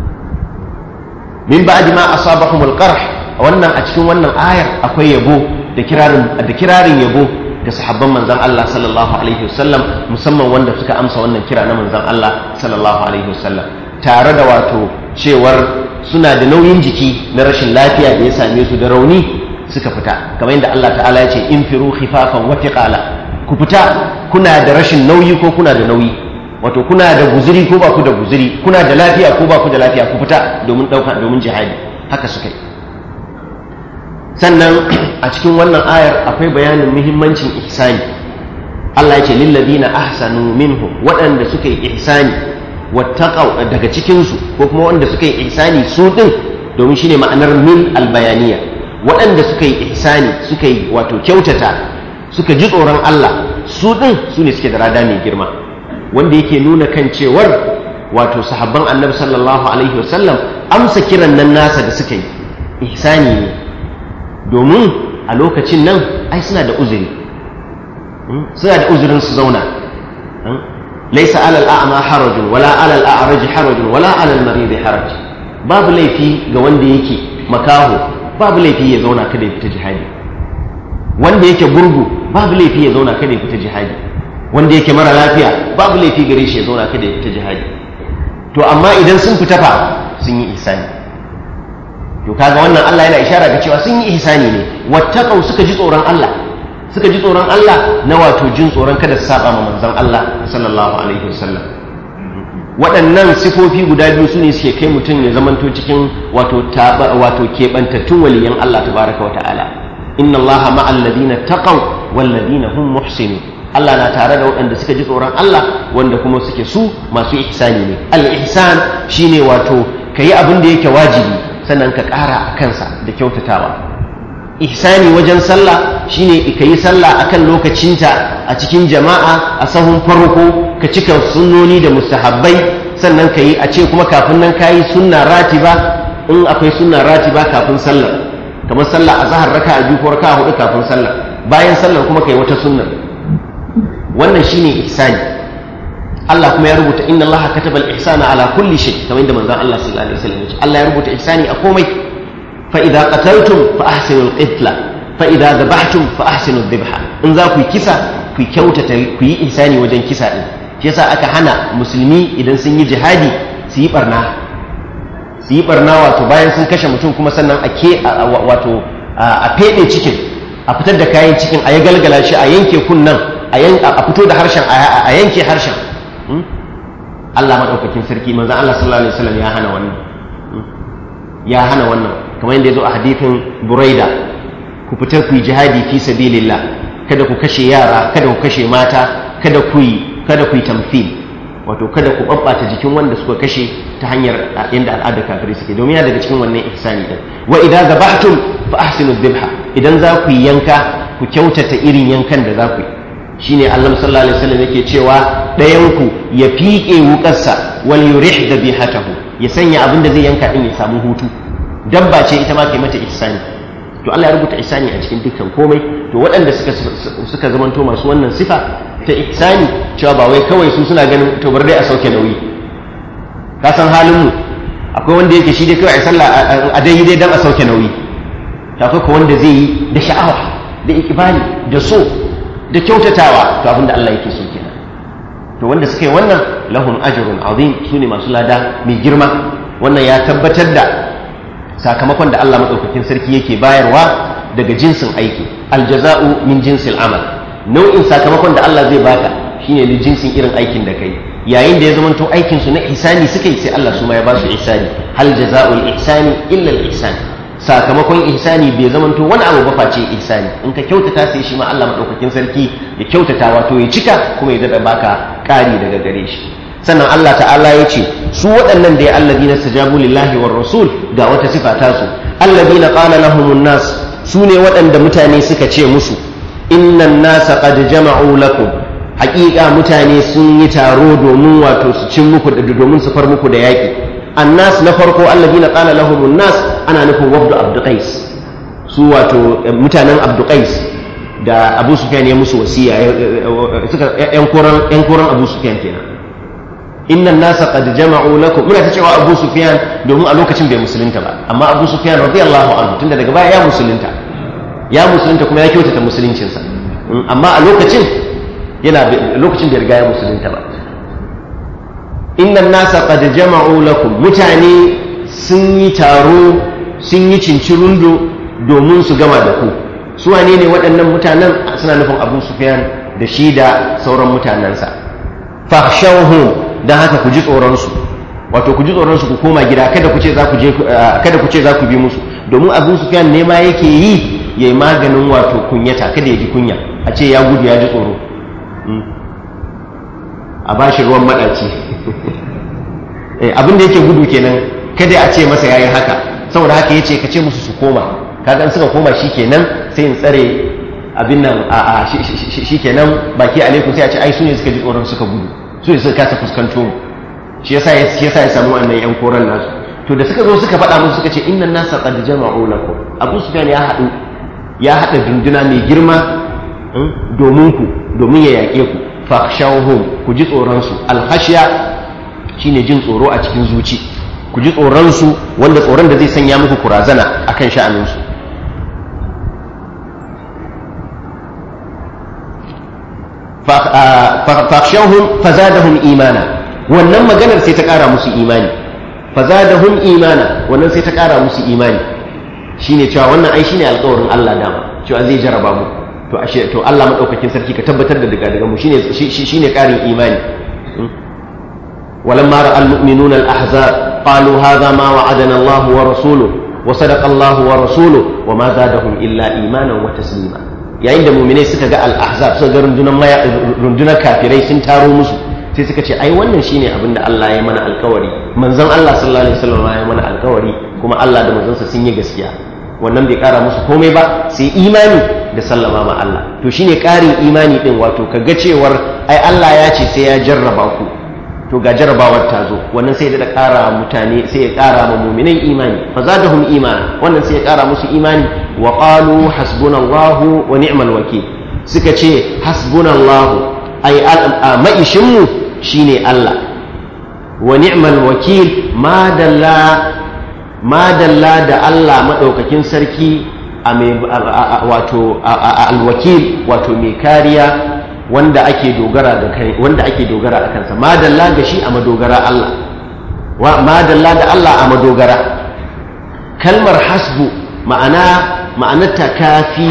Min ba'di ma asabahumul qarh, wannan a cikin wannan ayar akwai yabo da kirarin da kirarin yabo ga sahabban manzon Allah sallallahu alaihi wasallam, musamman wanda suka amsa wannan kira na manzon Allah sallallahu alaihi wasallam, tare da wato cewar suna da nauyin jiki na rashin lafiya da ya same su da rauni suka fita, kamar yadda Allah ta'ala ya ce infiru khifafan wa thiqala, ku fita kuna da rashin nauyi ko kuna da nauyi, wato kuna da guzuri ko ba ku da guzuri, kuna da lafiya ko ba ku da lafiya, ku fita domin dauka domin jihadi. Haka suka yi. Sannan a cikin wannan ayar akwai bayanin muhimmancin ihsani. Allah ya ce lil ladina ahsanu minhum, waɗanda suka yi ihsani wattaqau daga cikin su, ko kuma wanda suka yi ihsani su din, domin shine ma'anar min albayaniya, waɗanda suka yi ihsani suka yi wato kyautata suka ji tsoron Allah su din su ne suke da rada mai girma, wanda yake nuna kan cewar wato sahabban annabi sallallahu alaihi wasallam amsa kiran nan nasa da suka yi ihsani ne, domin a lokacin nan ai suna da uzuri, suna da uzurin su zauna. Laisa alal a'ma harajun wala alal a'raj harajun wala alal marid haraj, babu laifi ga wanda yake makaho, babu laifi ya zauna kada ya fita jihadi, wanda yake gurgu babu laifi ya zauna kada ya fita jihadi, wanda yake mara lafiya babu laifi gare shi ya zauna kada ya fita jihadi. To amma idan sun fita fa sun yi ihsani. To kaga wannan Allah yana ishara ga cewa sun yi ihsani ne, wattaqau suka ji tsoron Allah, suka ji tsoron Allah na wato jin tsoron kada su saba ma manzon Allah sallallahu alaihi wasallam. Waɗannan sifofi guda biyu su ne suke kai mutum ya zamanto cikin wato taba wato keɓantattun waliyan Allah tabaraka wa ta'ala. Inna Allaha ma'al ladina taqaw wal ladina hum muhsinun. Allah na tare da waɗanda suka ji tsoron Allah wanda kuma suke su masu ihsani ne. Al-ihsan shine wato kayi abin da yake wajibi sannan ka ƙara a kansa da kyautatawa. Ihsani wajen sallah shine ka yi sallah akan lokacinta a cikin jama'a a sahun farko, ka cika sunnoni da mustahabbai, sannan ka yi a ce kuma kafin nan ka yi sunna ratiba, in akwai sunna ratiba kafin sallar, kamar sallah a zahar raka a biyu ko raka a hudu kafin sallar, bayan sallar kuma ka yi wata sunnar. Wannan shine ihsani. Allah kuma ya rubuta inna Allah kataba al-ihsana ala kulli shay, kamar yadda manzon Allah sallallahu alaihi wasallam ya ce Allah ya rubuta ihsani a komai. فإذا قتلتم فأحسنوا القتلة فإذا ذبحتم فأحسنوا الذبحة. إن ذا كوي كسا كوي كوتة كوي إنساني وجن كسا إن كسا أكحنا مسلمي إذا سنجي جهادي سيبرنا سيبرنا واتو باين سن كشا متون كما سنن أكي واتو أبيدي chicken أفتر دا كاين chicken أيقل قلاشي أينكي كنن أفتو دا حرشان أينكي حرشان. الله ما أوكي سركي من ذا الله صلى الله عليه وسلم يا هنا ون يا هنا ون kamar yadda ya zo a hadithin Buraida, ku fita ku yi jihadi fi sabilillah, kada ku kashe yara, kada ku kashe mata, kada ku yi kada ku yi tamthil, wato kada ku babbata jikin wanda suka kashe ta hanyar yanda al'adar kafirai suke, domin ya daga cikin wannan ihsani din. Wa idza zabahtum fa ahsinu dhibha, idan za ku yi yanka ku kyautata irin yankan da za ku yi. Shine Allah sallallahu alaihi wasallam yake cewa dayan ku ya fiƙe wukarsa wal yurih dhabihatahu, ya sanya abin da zai yanka din ya samu hutu. Dabba ce ita ma kai mata ihsani. To Allah ya rubuta ihsani a cikin dukkan komai. To waɗanda suka suka zamanto masu wannan sifa ta ihsani, cewa ba wai kawai su suna ganin to bar dai a sauke nauyi. Ka san halin mu, akwai wanda yake shi dai kawai a sallah a dai dai dan a sauke nauyi. Ta akwai ko wanda zai yi da sha'awa, da ikbali, da so, da kyautatawa, to abinda Allah yake so kenan. To wanda suka yi wannan lahum ajrun azim, sune masu lada mai girma. Wannan ya tabbatar da sakamakon da Allah maɗaukakin sarki yake bayarwa daga jinsin aiki. Aljaza'u min jinsil amal, nau'in sakamakon da Allah zai baka shine ne jinsin irin aikin da kai. Yayin da ya zamanto aikin su na ihsani suka yi, sai Allah su ma ya ba su ihsani. Hal jaza'ul ihsani illa al ihsan, sakamakon ihsani bai zamanto wani abu ba face ihsani. In ka kyautata sai shi ma Allah maɗaukakin sarki ya kyautata, wato ya cika kuma ya dada baka ƙari daga gare shi. Sannan Allah ta'ala ya ce su waɗannan da ya alladina stajabu lillahi war rasul, ga wata sifa ta su, alladina qala lahumun nas, su ne waɗanda mutane suka ce musu innan nasa qad jama'u lakum, haƙiƙa mutane sun yi taro domin wato su cin muku da domin su far muku da yaƙi. annas na farko alladina qala lahumun nas ana nufin wafdu abdu qais su wato mutanen abdu qais da Abu Sufyan ya musu wasiya suka yan koran yan koran Abu Sufyan kenan innan nasa qad jama'u lakum muna ta cewa Abu Sufyan domin a lokacin bai musulunta ba amma Abu Sufyan radiyallahu anhu tunda daga baya ya musulunta ya musulunta kuma ya kyautata musuluncinsa amma a lokacin yana lokacin da riga ya musulunta ba innan nasa qad jama'u lakum mutane sun yi taro sun yi cincirundo domin su gama da ku su wane ne waɗannan mutanen suna nufin Abu Sufyan da shi da sauran mutanensa fakhshawhum dan haka ku ji tsoron su wato ku ji tsoron su ku koma gida kada ku ce za ku je kada ku ce za ku bi musu domin Abu Sufyan ne ma yake yi yayi maganin wato kunyata kada ya ji kunya a ce ya gudu ya ji tsoro a bashi ruwan madaci abin da yake gudu kenan kada a ce masa yayi haka saboda haka yace ka ce musu su koma kaga in suka koma shikenan sai in tsare abin nan a shikenan baki alaikum sai a ce ai su ne suka ji tsoron suka gudu su ne suka kasa fuskanto mu shi yasa ya shi yasa ya samu wannan yan koran nasu to da suka zo suka faɗa musu suka ce innan nasa qad jama'u lakum Abu Sufyan ya haɗu ya haɗa dunduna mai girma domin ku domin ya yaƙe ku fakhshawhum ku ji tsoron su alkhashiya shine jin tsoro a cikin zuci ku ji tsoron su wanda tsoron da zai sanya muku kurazana akan sha'anin su fakhshawhum fazadahum imana wannan maganar sai ta ƙara musu imani fazadahum imana wannan sai ta ƙara musu imani shine cewa wannan ai shine alƙawarin Allah dama cewa zai jaraba mu to ashe to Allah madaukakin sarki ka tabbatar da daga daga mu shine shine ƙarin imani walamma ra'al mu'minuna al-ahzab qalu hadha ma wa'adana Allah wa rasuluhu wa sadaqa Allah wa rasuluhu wa ma zadahum illa imanan wa taslima yayin da mu'minai suka ga al-ahzab suka ga rundunar maya rundunar kafirai sun taro musu sai suka ce ai wannan shine abin da Allah ya mana alkawari manzon Allah sallallahu alaihi wasallam ya mana alkawari kuma Allah da manzonsa sun yi gaskiya wannan bai kara musu komai ba sai imani da sallama ma Allah to shine karin imani din wato kaga cewar ai Allah ya ce sai ya jarraba ku to ga jarrabawar ta zo wannan sai da kara mutane sai ya kara ma mu'minai imani fazadahum iman wannan sai ya kara musu imani wa qalu hasbunallahu wa ni'mal wakeel suka ce hasbunallahu ai ma'ishinmu shine Allah wa ni'mal wakil ma dalla da Allah madaukakin sarki a wato alwakil wato mai kariya wanda ake dogara da kai wanda ake dogara a kansa ma dalla ga shi a madogara Allah wa ma dalla da Allah a madogara kalmar hasbu ma'ana ma'anarta kafi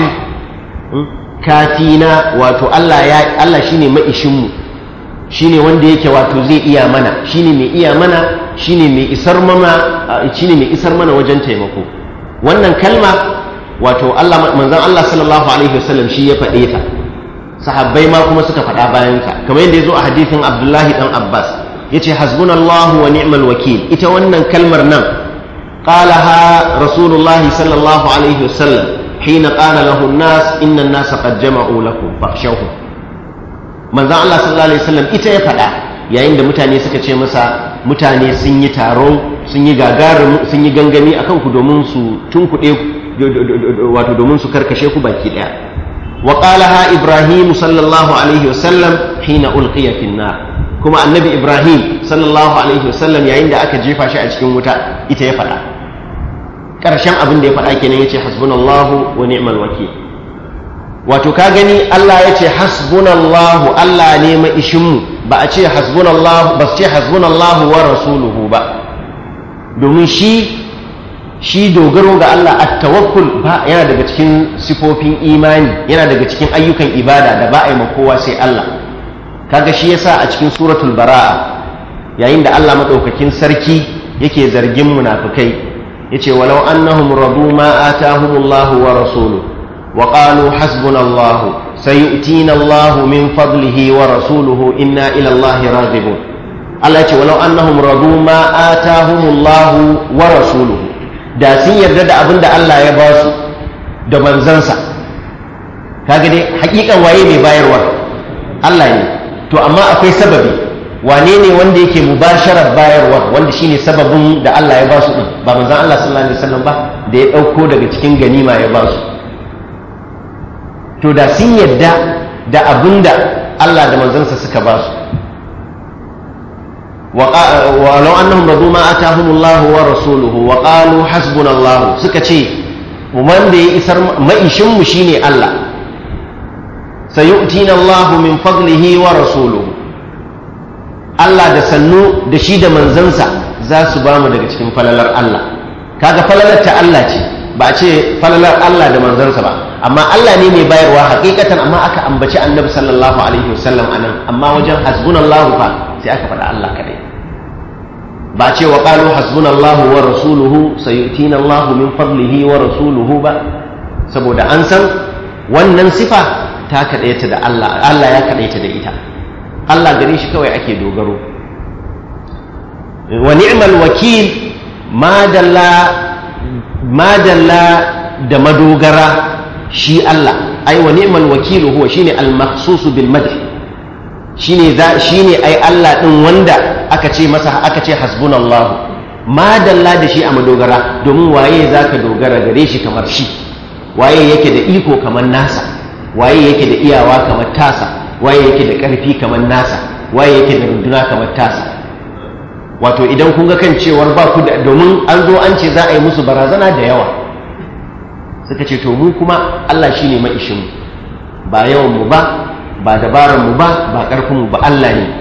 kafina wato Allah ya Allah shine maishinmu shine wanda yake wato zai iya mana shine mai iya mana shine mai isar mana shine mai isar mana wajen taimako wannan kalma wato Allah manzon Allah sallallahu alaihi wasallam shi ya faɗe ta sahabbai ma kuma suka faɗa bayan ta kamar yadda yazo a hadisin Abdullahi dan Abbas yace hasbunallahu wa ni'mal wakil ita wannan kalmar nan qalaha rasulullahi sallallahu alaihi wasallam حين قال له الناس إن الناس قد جمعوا لكم فاخشوهم manzon Allah sallallahu alaihi wasallam ita ya faɗa yayin da mutane suka ce masa mutane sun yi taro sun yi gagarin sun yi gangami akan ku domin su tunkuɗe wato domin su karkashe ku baki daya wa qalaha ibrahim sallallahu alaihi wasallam hina ulqiya fi nar kuma annabi ibrahim sallallahu alaihi wasallam yayin da aka jefa shi a cikin wuta ita ya faɗa ƙarshen abin da ya faɗa kenan yace hasbunallahu wa ni'mal wakil wato ka gani Allah yace hasbunallahu Allah ne maishin mu ba a ce hasbunallahu ba ce hasbunallahu wa rasuluhu ba domin shi shi dogaro ga Allah at-tawakkul ba yana daga cikin sifofin imani yana daga cikin ayyukan ibada da ba a yi ma kowa sai Allah kaga shi yasa a cikin suratul bara'a yayin da Allah madaukakin sarki yake zargin munafikai yace walau annahum radu ma atahumullahu wa rasuluhu wa qalu hasbunallahu sayu'tina Allahu min fadlihi wa rasuluhu inna ila Allahi raghibun Allah yace walau annahum radu ma atahumullahu wa rasuluhu da sun yarda da abinda Allah ya ba su da manzansa kaga dai hakikan waye mai bayarwa Allah ne to amma akwai sababi wane ne wanda yake mubasharar bayarwa wanda shine sababin da Allah ya ba su din ba manzon Allah sallallahu alaihi wasallam ba da ya dauko daga cikin ganima ya ba su to da sun yadda da abinda Allah da manzansa suka ba su wa law annahum radu ma atahumullahu wa rasuluhu wa qalu hasbunallahu suka ce wanda ya isar maishin mu shine Allah sayu'tina Allahu min fadlihi wa rasuluhu Allah da sannu da shi da manzansa za su ba mu daga cikin falalar Allah kaga falalar ta Allah ce ba a ce falalar Allah da manzansa ba amma Allah ne mai bayarwa hakikatan amma aka ambaci annabi sallallahu alaihi wasallam anan amma wajen hasbunallahu fa sai aka faɗa Allah kadai ba a ce wa qalu hasbunallahu wa rasuluhu sayu'tina Allahu min fadlihi wa rasuluhu ba saboda an san wannan sifa ta kadaita da Allah Allah ya kadaita da ita Allah gare shi kawai ake dogaro wa ni'mal wakil madalla madalla da madogara shi Allah ai wa ni'mal wakil huwa shine al-makhsus bil madh shine za shine ai Allah din wanda aka ce masa aka ce hasbunallahu madalla da shi a madogara domin waye zaka dogara gare shi kamar shi waye yake da iko kamar nasa waye yake da iyawa kamar tasa waye yake da ƙarfi kamar nasa waye yake da runduna kamar tasa wato idan kun ga kan cewar ba ku da domin an zo an ce za a yi musu barazana da yawa suka ce to mu kuma Allah shine maishin mu ba yawan mu ba ba dabaran mu ba ba ƙarfin mu ba Allah ne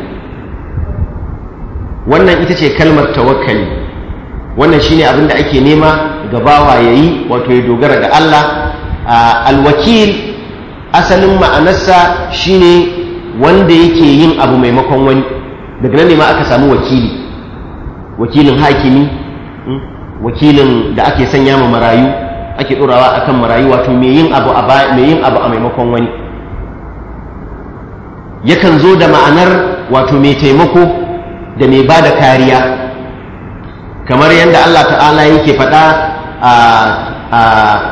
wannan ita ce kalmar tawakkali wannan shine abin da ake nema ga bawa yayi wato ya dogara ga Allah alwakil asalin ma'anarsa shine wanda yake yin abu maimakon wani daga nan ne ma aka samu wakili wakilin hakimi wakilin da ake sanya ma marayu ake ɗorawa akan marayu wato mai yin abu a mai yin abu a maimakon wani yakan zo da ma'anar wato mai taimako da mai ba da kariya kamar yadda Allah ta'ala yake faɗa a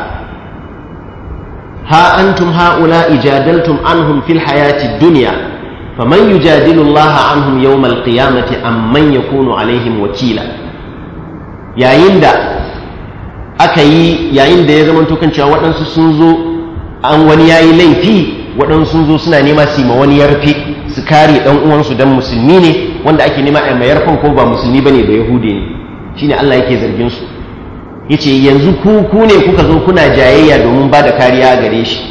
ها أنتم هؤلاء جادلتم عنهم في الحياة الدنيا فمن يجادل الله عنهم يوم القيامة أم من يكون عليهم وكيلا يا يندا أكي يا يندا يا زمن توكن شو وطن سنزو أن ونياي ليفي وطن سنزو سنا نما سيما ونيارفي سكاري أن أوان سدام مسلمين وان دا أكي نما أما يرفن كوبا مسلمي بني بيهودي شيني الله يكي زرجنسو yace yanzu ku ku ne kuka zo kuna jayayya domin ba da kariya gare shi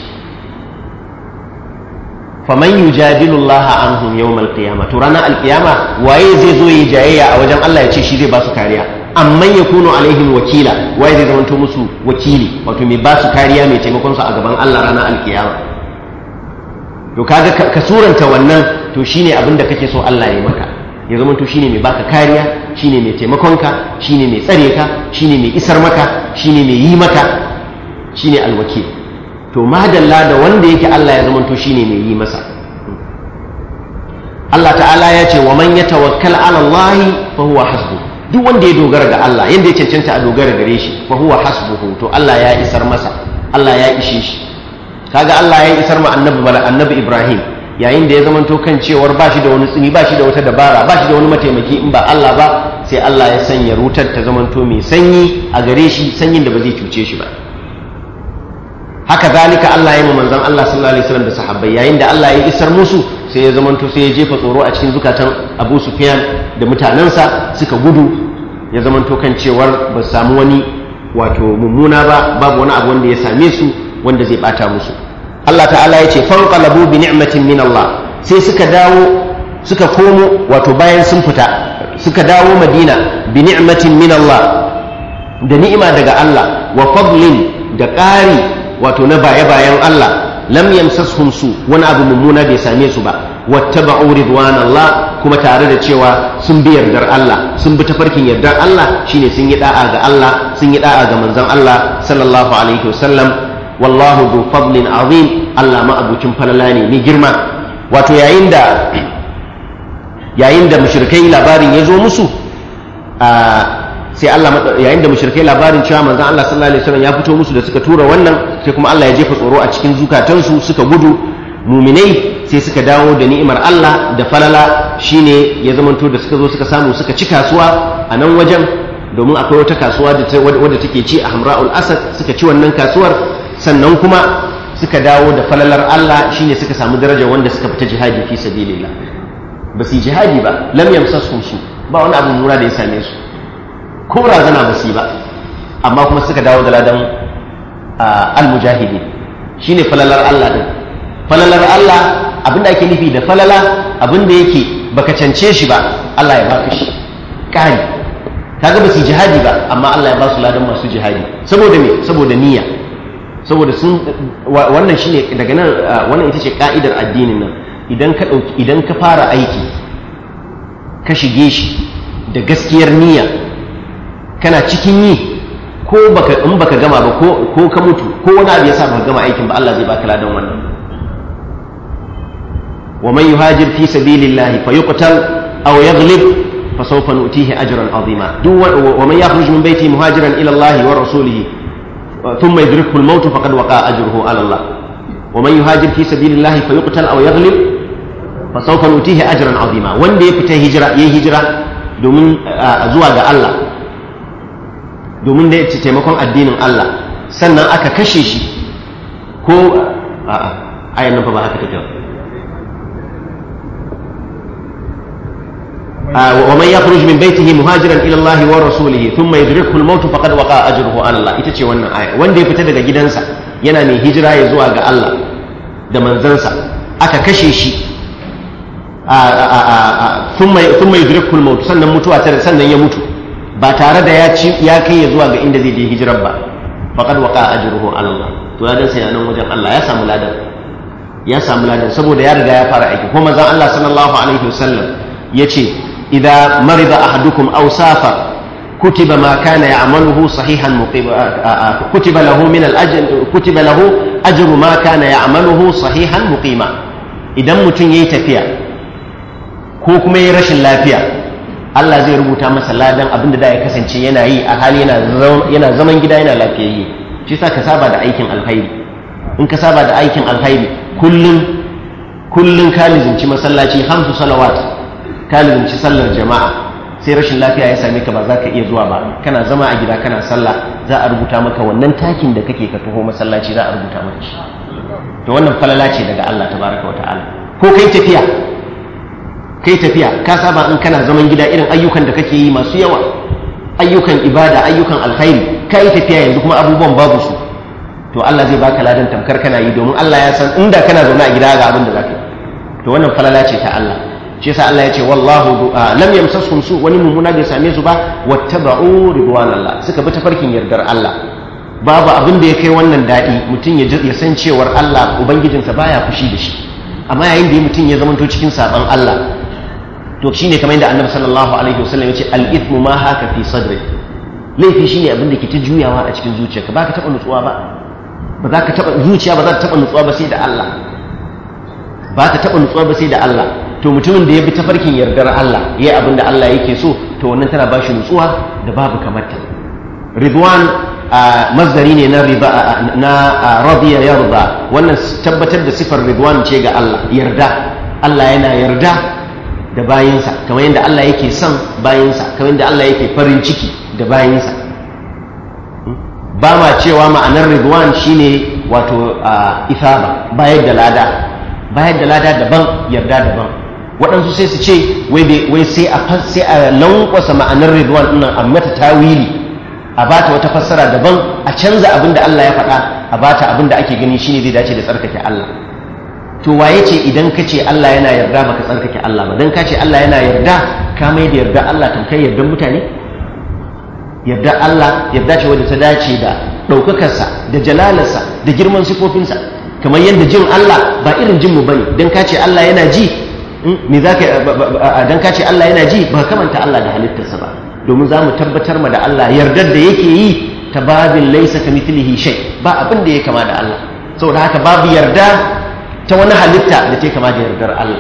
faman yujadilu Allah anhum yawm al-qiyamah to ranar al-qiyama waye zai zo yi jayayya a wajen Allah ya ce shi zai ba su kariya amman yakunu alaihim wakila waye zai zamanto musu wakili wato mai ba su kariya mai taimakon su a gaban Allah ranar al-qiyama to kaga ka suranta wannan to shine abinda kake so Allah ya maka ya zamanto shine mai baka kariya shine mai taimakonka shine mai tsare ka shine mai isar maka shine mai yi maka shine alwakil to madalla da wanda yake Allah ya zamanto shine mai yi masa Allah ta'ala ya ce wa man yatawakkal 'ala Allah fa huwa hasbuh duk wanda ya dogara ga Allah yanda ya cancanta a dogara gare shi fa huwa hasbuhu to Allah ya isar masa Allah ya ishe shi kaga Allah ya isar ma annabi bala annabi Ibrahim yayin da ya zamanto kan cewar ba shi da wani tsini ba shi da wata dabara ba shi da wani mataimaki in ba Allah ba sai Allah ya sanya rutar ta zamanto mai sanyi a gare shi sanyin da ba zai cuce shi ba haka zalika Allah ya yi manzon Allah sallallahu alaihi wasallam da sahabbai yayin da Allah ya isar musu sai ya zamanto sai ya jefa tsoro a cikin zukatan Abu Sufyan da mutanansa suka gudu ya zamanto kan cewar ba su samu wani wato mummuna ba babu wani abu wanda ya same su wanda zai bata musu Allah ta'ala ya ce fanqalabu bi ni'matin min Allah sai suka dawo suka komo wato bayan sun fita suka dawo Madina bi ni'matin min Allah da ni'ima daga Allah wa fadlin da ƙari wato na baya bayan Allah lam yamsashum su wani abu mummuna bai same su ba wattaba'u ridwanallah kuma tare da cewa sun bi yardar Allah sun bi tafarkin yardar Allah shine sun yi da'a ga Allah sun yi da'a ga manzon Allah sallallahu alaihi wasallam wallahu du fadlin azim Allah ma abucin falala ne ni girma wato yayin da yayin da mushrikai labarin ya zo musu sai Allah yayin da mushrikai labarin cewa manzon Allah sallallahu alaihi wasallam ya fito musu da suka tura wannan sai kuma Allah ya jefa tsoro a cikin zukatansu suka gudu muminai sai suka dawo da ni'imar Allah da falala shine ya zamanto da suka zo suka samu suka ci kasuwa a nan wajen, domin akwai wata kasuwa wadda take ci a Hamra'ul Asad, suka ci wannan kasuwar, sannan kuma suka dawo da falalar Allah shine suka samu darajar wanda suka fita jihadi fi sabilillah. ba su jihadi ba, lam yamsasum su, ba wani abu mura da ya same su, ko razana ba su ba, amma kuma suka dawo da ladan al-mujahidi. shine falalar Allah din. Falalar Allah abinda ake nufi da falala abinda yake baka cance shi ba Allah ya baka shi kari. Kaga ba su jihadi ba amma Allah ya ba su ladan masu jihadi, saboda me? Saboda niyya, saboda sun wannan shine daga nan wannan ita ce ka'idar addinin nan. Idan ka dauki idan ka fara aiki ka shige shi da gaskiyar niyya, kana cikin yi ko baka in baka gama ba ko ko ka mutu ko wani abu ya sa baka gama aikin ba Allah zai baka ladan wannan. wa man yuhajir fi sabilillahi fayuqtal aw yaghlib fasawfa nu'tihi ajran azima. duk wa man yakhruj min baiti muhajiran ila Allah wa rasulihi thumma yudrikuhu al-maut faqad waqa ajruhu ala Allah. wa man yuhajir fi sabilillahi fayuqtal aw yaghlib fasawfa nu'tihi ajran azima. wanda ya fita hijira yayi hijira domin zuwa ga Allah, domin da ya ci taimakon addinin Allah, sannan aka kashe shi ko a'a ayan nan fa ba haka take ba. wa man yakhruj min baytihi muhajiran ila Allah wa rasulihi thumma yudrikuhu al-maut faqad waqa ajruhu ala Allah. ita ce wannan aya. wanda ya fita daga gidansa yana mai hijira ya zuwa ga Allah da manzansa, aka kashe shi thumma thumma yudrikuhu al-maut, sannan mutuwa ta sannan ya mutu ba tare da ya ci ya kai ya zuwa ga inda zai je hijirar ba, faqad waqa ajruhu ala Allah. to ladan sai nan wajen Allah ya samu ladan, ya samu ladan saboda ya riga ya fara aiki. ko manzon Allah sallallahu alaihi wasallam yace idza marida ahadukum aw safar kutiba ma kana ya'maluhu sahihan muqima, kutiba lahu min al-ajr kutiba lahu ajru ma kana ya'maluhu sahihan muqima. idan mutum yayi tafiya ko kuma yayi rashin lafiya, Allah zai rubuta masa ladan abinda da ya kasance yana yi a hali yana zaman gida yana lafiyayye. shi sa ka saba da aikin alkhairi. in ka saba da aikin alkhairi kullun kullun ka lizinci masallaci hamsu salawat, ka lizinci sallar jama'a, sai rashin lafiya ya same ka ba za ka iya zuwa ba, kana zama a gida kana sallah, za a rubuta maka wannan takin da kake ka taho masallaci, za a rubuta maka shi. to wannan falala ce daga Allah tabaraka wa ta'ala. ko kai tafiya kai tafiya ka saba in kana zaman gida irin ayyukan da kake yi masu yawa, ayyukan ibada, ayyukan alkhairi, kai tafiya yanzu kuma abubuwan babu su, to Allah zai baka ladan tamkar kana yi, domin Allah ya san inda kana zaune a gida ga abin da zaka yi. to wannan falala ce ta Allah. shi yasa Allah ya ce wallahu lam yamsaskum su, wani mummuna bai same su ba, wattaba'u ridwanallah, suka bi tafarkin yardar Allah. babu abin da ya kai wannan dadi mutum ya san cewar Allah ubangijinsa baya fushi da shi, amma yayin da mutum ya zamanto cikin saban Allah, to shine kamar yadda Annabi sallallahu alaihi wasallam ya ce al-ithmu ma haka fi sadri. laifi shine abin da ke ta juyawa a cikin zuciyarka, ba ka taba nutsuwa ba, ba za ka taba zuciya ba za ta taba nutsuwa ba sai da Allah, ba ta taba nutsuwa ba sai da Allah. to mutumin da ya bi tafarkin yardar Allah, yayi abin da Allah yake so, to wannan tana ba shi nutsuwa da babu kamarta. ridwan mazdari ne na riba na radiya yarda, wannan tabbatar da sifar ridwan ce ga Allah, yarda. Allah yana yarda da bayinsa kamar yadda Allah yake son bayinsa, kamar yadda Allah yake farin ciki da bayinsa. ba ma cewa ma'anar ridwan shine wato ifaba, bayar da lada, bayar da lada daban, yarda daban. waɗansu sai su ce wai sai a sai a lankwasa ma'anar ridwan ɗin a mata tawili, a bata wata fassara daban, a canza abin da Allah ya faɗa, a bata abin da ake gani shine zai dace da tsarkake Allah. to waye ce idan ka ce Allah yana yarda baka tsarkake Allah ba? dan ka ce Allah yana yarda ka mai da yarda Allah tamkar yardan mutane? yarda Allah yarda ce wadda ta dace da ɗaukakarsa da jalalarsa da girman sifofinsa, kamar yadda jin Allah ba irin jin mu bane. dan ka ce Allah yana ji, me zaka dan ka ce Allah yana ji ba kamanta Allah da halittarsa ba, domin za mu tabbatar ma da Allah yardar da yake yi ta babin laisa kamithlihi shay, ba abin da ya kama da Allah. saboda haka babu yarda ta wani halitta da ta kama da yardar Allah.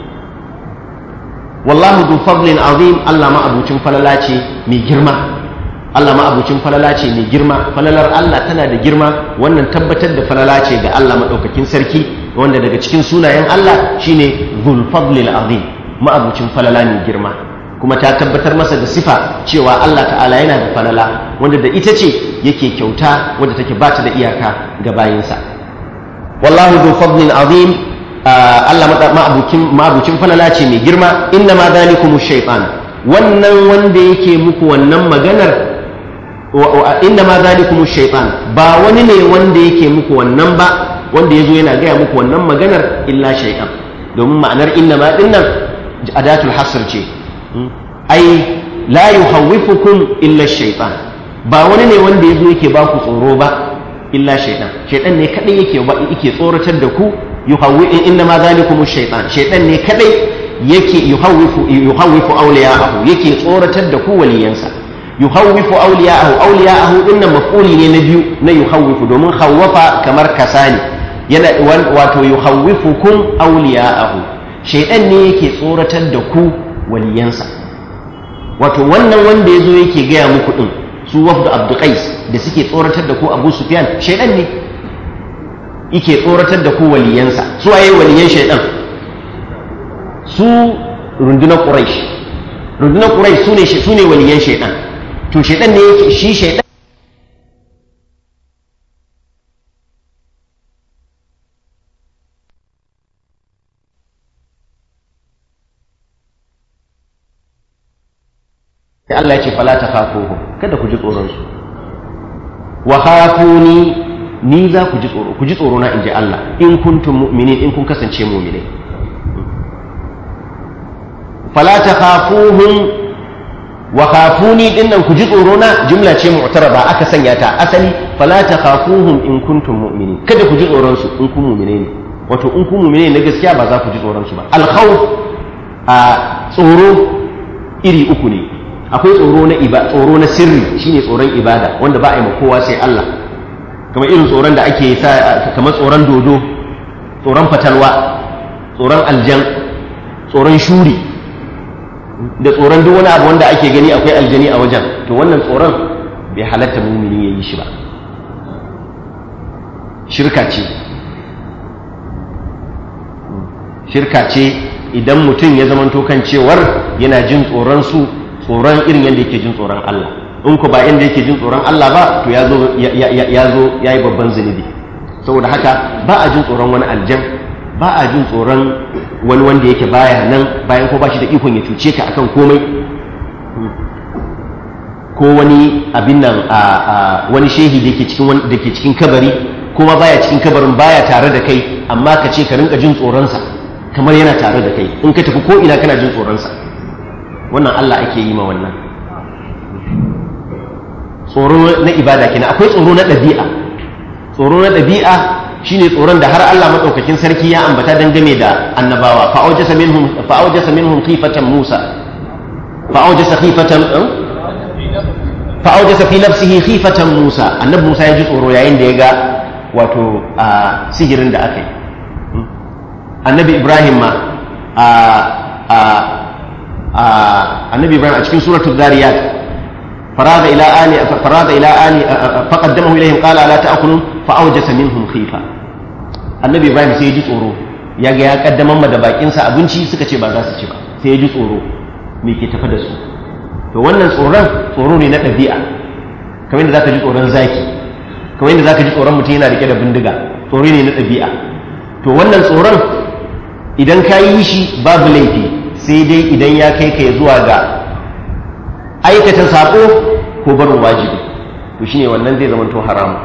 wallahu dhu fadlin azim, Allah ma abucin falala ce mai girma, Allah ma abucin falala ce mai girma. falalar Allah tana da girma, wannan tabbatar da falala ce ga Allah madaukakin sarki wanda daga cikin sunayen Allah shine Dhul Fadlil Azim, ma'abucin falala ne girma, kuma ta tabbatar masa da sifa cewa Allah ta'ala yana da falala wanda da ita ce yake kyauta wanda take ba ta da iyaka ga bayinsa. Wallahu Dhul Fadlil Azim, Allah ma'abucin ma'abucin falala ce mai girma. Inna ma zalikumu shaytan, wannan wanda yake muku wannan maganar, inna ma zalikumu shaytan, ba wani ne wanda yake muku wannan ba, wanda yazo yana gaya muku wannan maganar illa shaytan, domin ma'anar inna ma dinnan adatul hasr ce, ai la yuhawwifukum illa shaytan, ba wani ne wanda yazo yake ba ku tsoro ba illa shaytan, shaytan ne kadai yake yake tsoratar da ku. yuhawwi inna ma zalikumu shaytan, shaytan ne kadai yake yuhawwifu yuhawwifu awliya'ahu, yake tsoratar da ku waliyansa. yuhawwifu awliya'ahu, awliya'ahu dinnan maf'uli ne na biyu na yuhawwifu, domin khawwafa kamar kasani yana wato yuhawwifukum awliya'ahu, shaytan ne yake tsoratar da ku waliyansa. wato wannan wanda yazo yake gaya muku din su wafdu abdu qais da suke tsoratar da ku abu sufyan, shaytan ne yake tsoratar da ku waliyansa. Su waye waliyan shaytan? Su rundunar quraish, rundunar quraish sune sune waliyan shaytan. To shaytan ne yake shi shaytan sai Allah ya ce fala takhafuhu, kada ku ji tsoron su, wa khafuni, ni za ku ji tsoro, ku ji tsoro na inji Allah, in kuntum mu'minin, in kun kasance mu'minai. fala takhafuhum wa khafuni dinnan ku ji tsoro na jumla ce mu'taraba, aka sanya ta asali fala takhafuhum in kuntum mu'minin, kada ku ji tsoron su in kun mu'minai ne. Wato in kun mu'minai na gaskiya ba za ku ji tsoron su ba. al-khawf a tsoro iri uku ne, akwai tsoro na iba tsoro na sirri, shine tsoron ibada wanda ba a yi ma kowa sai Allah, kamar irin tsoron da ake sa, kamar tsoron dodo, tsoron fatalwa, tsoron aljan, tsoron shuri, da tsoron duk wani abu wanda ake gani akwai aljani a wajen. To wannan tsoron bai halatta mumini ya yi shi ba, shirka ce. shirka ce idan mutum ya zamanto kan cewar yana jin tsoron su tsoron irin yadda yake jin tsoron Allah. In ku ba inda yake jin tsoron Allah ba, to ya zo ya zo ya yi babban zunubi. Saboda haka ba a jin tsoron wani aljan, ba a jin tsoron wani wanda yake baya nan, bayan ko ba shi da ikon ya cuce ka akan komai, ko wani abin nan a wani shehi da ke cikin da ke cikin kabari, kuma baya cikin kabarin, baya tare da kai, amma ka ce ka rinka jin tsoronsa kamar yana tare da kai, in ka tafi ko ina kana jin tsoronsa. Wannan Allah ake yi ma wannan tsoro na ibada kenan. Akwai tsoro na ɗabi'a. Tsoro na ɗabi'a shine tsoron da har Allah madaukakin sarki ya ambata dangane da annabawa, fa awjasa minhum fa awjasa minhum khifatan Musa, fa awjasa khifatan fa awjasa fi nafsihi khifatan Musa. Annabi Musa ya ji tsoro yayin da ya ga wato a sihirin da aka yi. Annabi Ibrahim ma a annabi Ibrahim a cikin suratul Zariyat, farada ila ali farada ila ali faqaddamahu ilayhim qala la ta'kulun fa awjasa minhum khifa. Annabi Ibrahim sai ya ji tsoro, ya ga ya kaddamar ma da bakin sa abinci, suka ce ba za su ci ba, sai ya ji tsoro me ke tafi da su. To wannan tsoron tsoro ne na ɗabi'a, kamar yadda zaka ji tsoron zaki, kamar yadda zaka ji tsoron mutum yana rike da bindiga, tsoro ne na ɗabi'a. To wannan tsoron idan ka yi shi babu laifi, sai dai idan ya kai ka zuwa ga aikata sako ko barin wajibi, to shine wannan zai zama to haramu.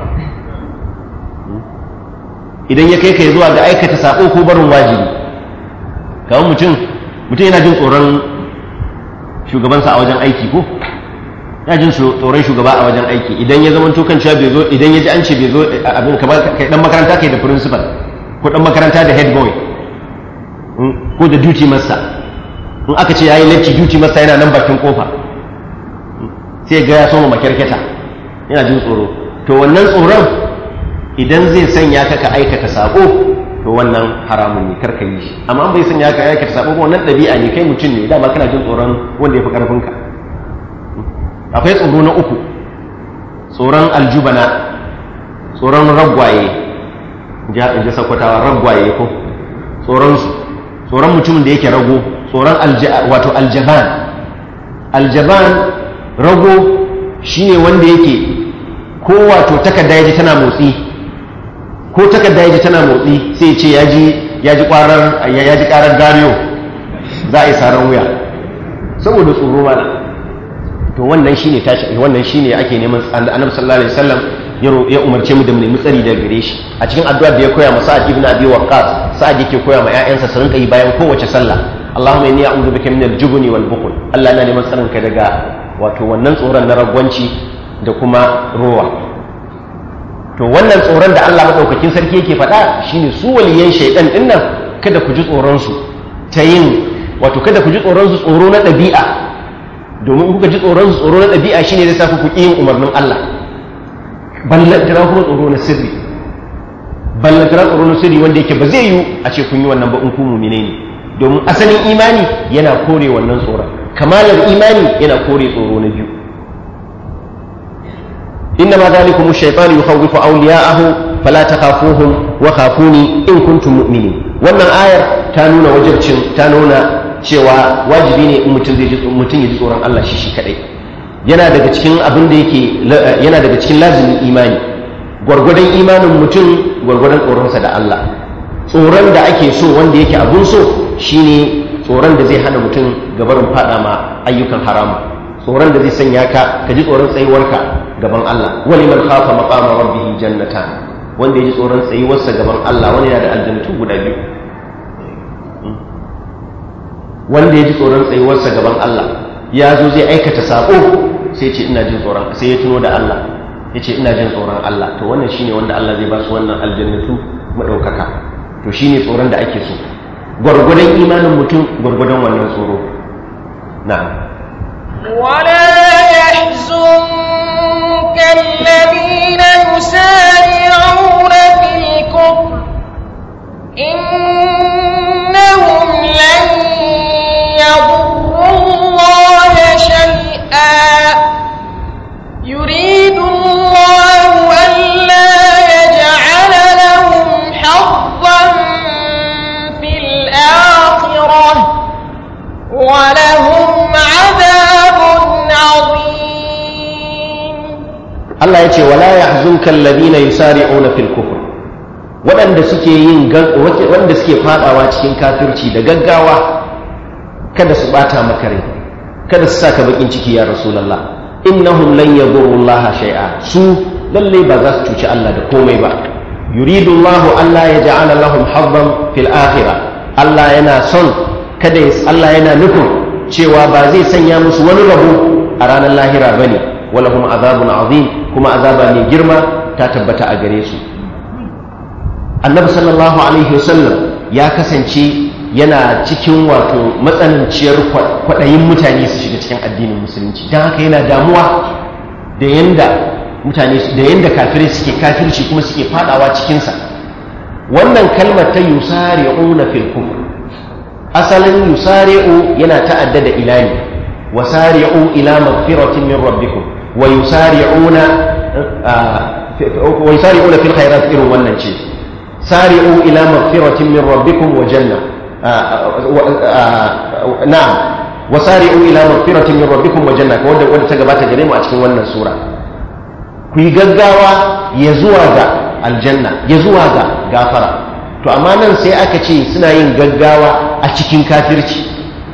Idan ya kai ka zuwa ga aikata sako ko barin wajibi, kamar mutum mutum yana jin tsoron shugabansa a wajen aiki, ko ya jin tsoron shugaba a wajen aiki, idan ya zama to kan cewa bai zo, idan ya ji an ce bai zo abin kamar kai dan makaranta kai da principal, ko dan makaranta da head boy, ko da duty master, in aka ce yayi lecture duty master yana nan bakin kofa, sai ga ya soma makyarketa, yana jin tsoro. To wannan tsoron idan zai sanya ka ka aikata sako, to wannan haramun ne, karka yi shi. Amma an bai sanya ka aikata sako, wannan ɗabi'a ne, kai mutum ne, dama kana jin tsoron wanda ya fi ƙarfinka. Akwai tsoro na uku, tsoron aljubana, tsoron ragwaye, ja ja sakwatawa ragwaye ko tsoron su tsoron mutumin da yake rago tsoron wato aljaban aljaban rago shine wanda yake ko wato takarda yaji tana motsi ko takarda yaji tana motsi sai ya ce yaji yaji kwarar yaji karar gariyo za a yi saran wuya saboda tsoro mana to wannan shine tashi wannan shine ake neman annabi sallallahu alaihi wasallam ya umarce mu da mu nemi tsari daga gare shi a cikin addu'ar da ya koya masa Sa'ad ibn Abi Waqqas Sa'ad yake koya ma ƴaƴansa su rinka yi bayan kowace sallah Allahumma inni a'udhu bika min al-jubni wal bukhl Allah yana neman tsarin ka daga wato wannan tsoron na ragwanci da kuma rowa to wannan tsoron da Allah madaukakin sarki yake faɗa shine su waliyan shaytan din nan kada ku ji tsoron su ta yin wato kada ku ji tsoron su tsoro na ɗabi'a domin kuka ji tsoron su tsoro na ɗabi'a shine zai sa ku ki yin umarnin Allah ballantana kuma tsoro na sirri ballantana tsoro na sirri wanda yake ba zai yi a ce kun yi wannan ba in ku mu'mine ne domin asalin imani yana kore wannan tsoron kamalar imani yana kore tsoro na biyu inna ma zalikum ash-shaytanu yukhawwifu awliya'ahu fala takhafuhum wa khafuni in kuntum mu'minin wannan ayar ta nuna wajibcin ta nuna cewa wajibi ne in mutum zai ji mutum ya ji tsoron Allah shi shi kadai yana daga cikin abin da yake yana daga cikin lazimin imani gwargwadon imanin mutum gwargwadon tsoronsa da Allah tsoron da ake so wanda yake abun so shine tsoron da zai hana mutum gabarin fada ma ayyukan haramu tsoron da zai sanya ka ka ji tsoron tsayuwarka gaban Allah wali man khafa maqama rabbih jannatan wanda ya ji tsoron tsayuwarsa gaban Allah wani yana da aljannatu guda biyu wanda ya ji tsoron tsayuwarsa gaban Allah ya zo zai aikata sako sai ce ina jin tsoron sai ya tuno da Allah ya ce ina jin tsoron Allah to wannan shine wanda Allah zai ba su wannan aljannatu madaukaka to shine tsoron da ake so gwargwadon imanin mutum gwargwadon wannan tsoro na'am wala yahzunka alladhina yusari'una fil kufr innahum lan yadurru Allah shay'an yuridu Allah an la yaj'ala lahum hazzan fil akhirah wa lahum 'adhabun 'adhim. Allah yace wala yahzunka alladhina yusari'una fil kufr waɗanda suke yin wanda suke fadawa cikin kafirci da gaggawa kada su bata maka rai kada su saka bakin ciki ya rasulullah innahum lan yadurru Allah shay'a su lalle ba za su cuci Allah da komai ba yuridu Allah alla yaj'ala lahum hazzan fil akhirah Allah yana son kada Allah yana nufin cewa ba zai sanya musu wani rabo a ranar lahira bane walahum azabun azim kuma azaba mai girma ta tabbata a gare su annabi sallallahu alaihi wasallam ya kasance yana cikin wato matsananciyar kwaɗayin mutane su shiga cikin addinin musulunci don haka yana damuwa da yanda mutane da yanda kafirai suke kafirci kuma suke fadawa cikinsa wannan kalmar ta yusari'una fil kufr asalin yusari'u yana ta'adda da ilani wasari'u ila maghfiratin min rabbikum wa yusari'una wa yusari'una fil khairat irin wannan ce sari'u ila maghfiratin min rabbikum wa janna na'am wasari'u ila maghfiratin min rabbikum wa janna wanda wanda ta gabata gare mu a cikin wannan sura ku yi gaggawa ya zuwa ga aljanna ya zuwa ga gafara to amma nan sai aka ce suna yin gaggawa a cikin kafirci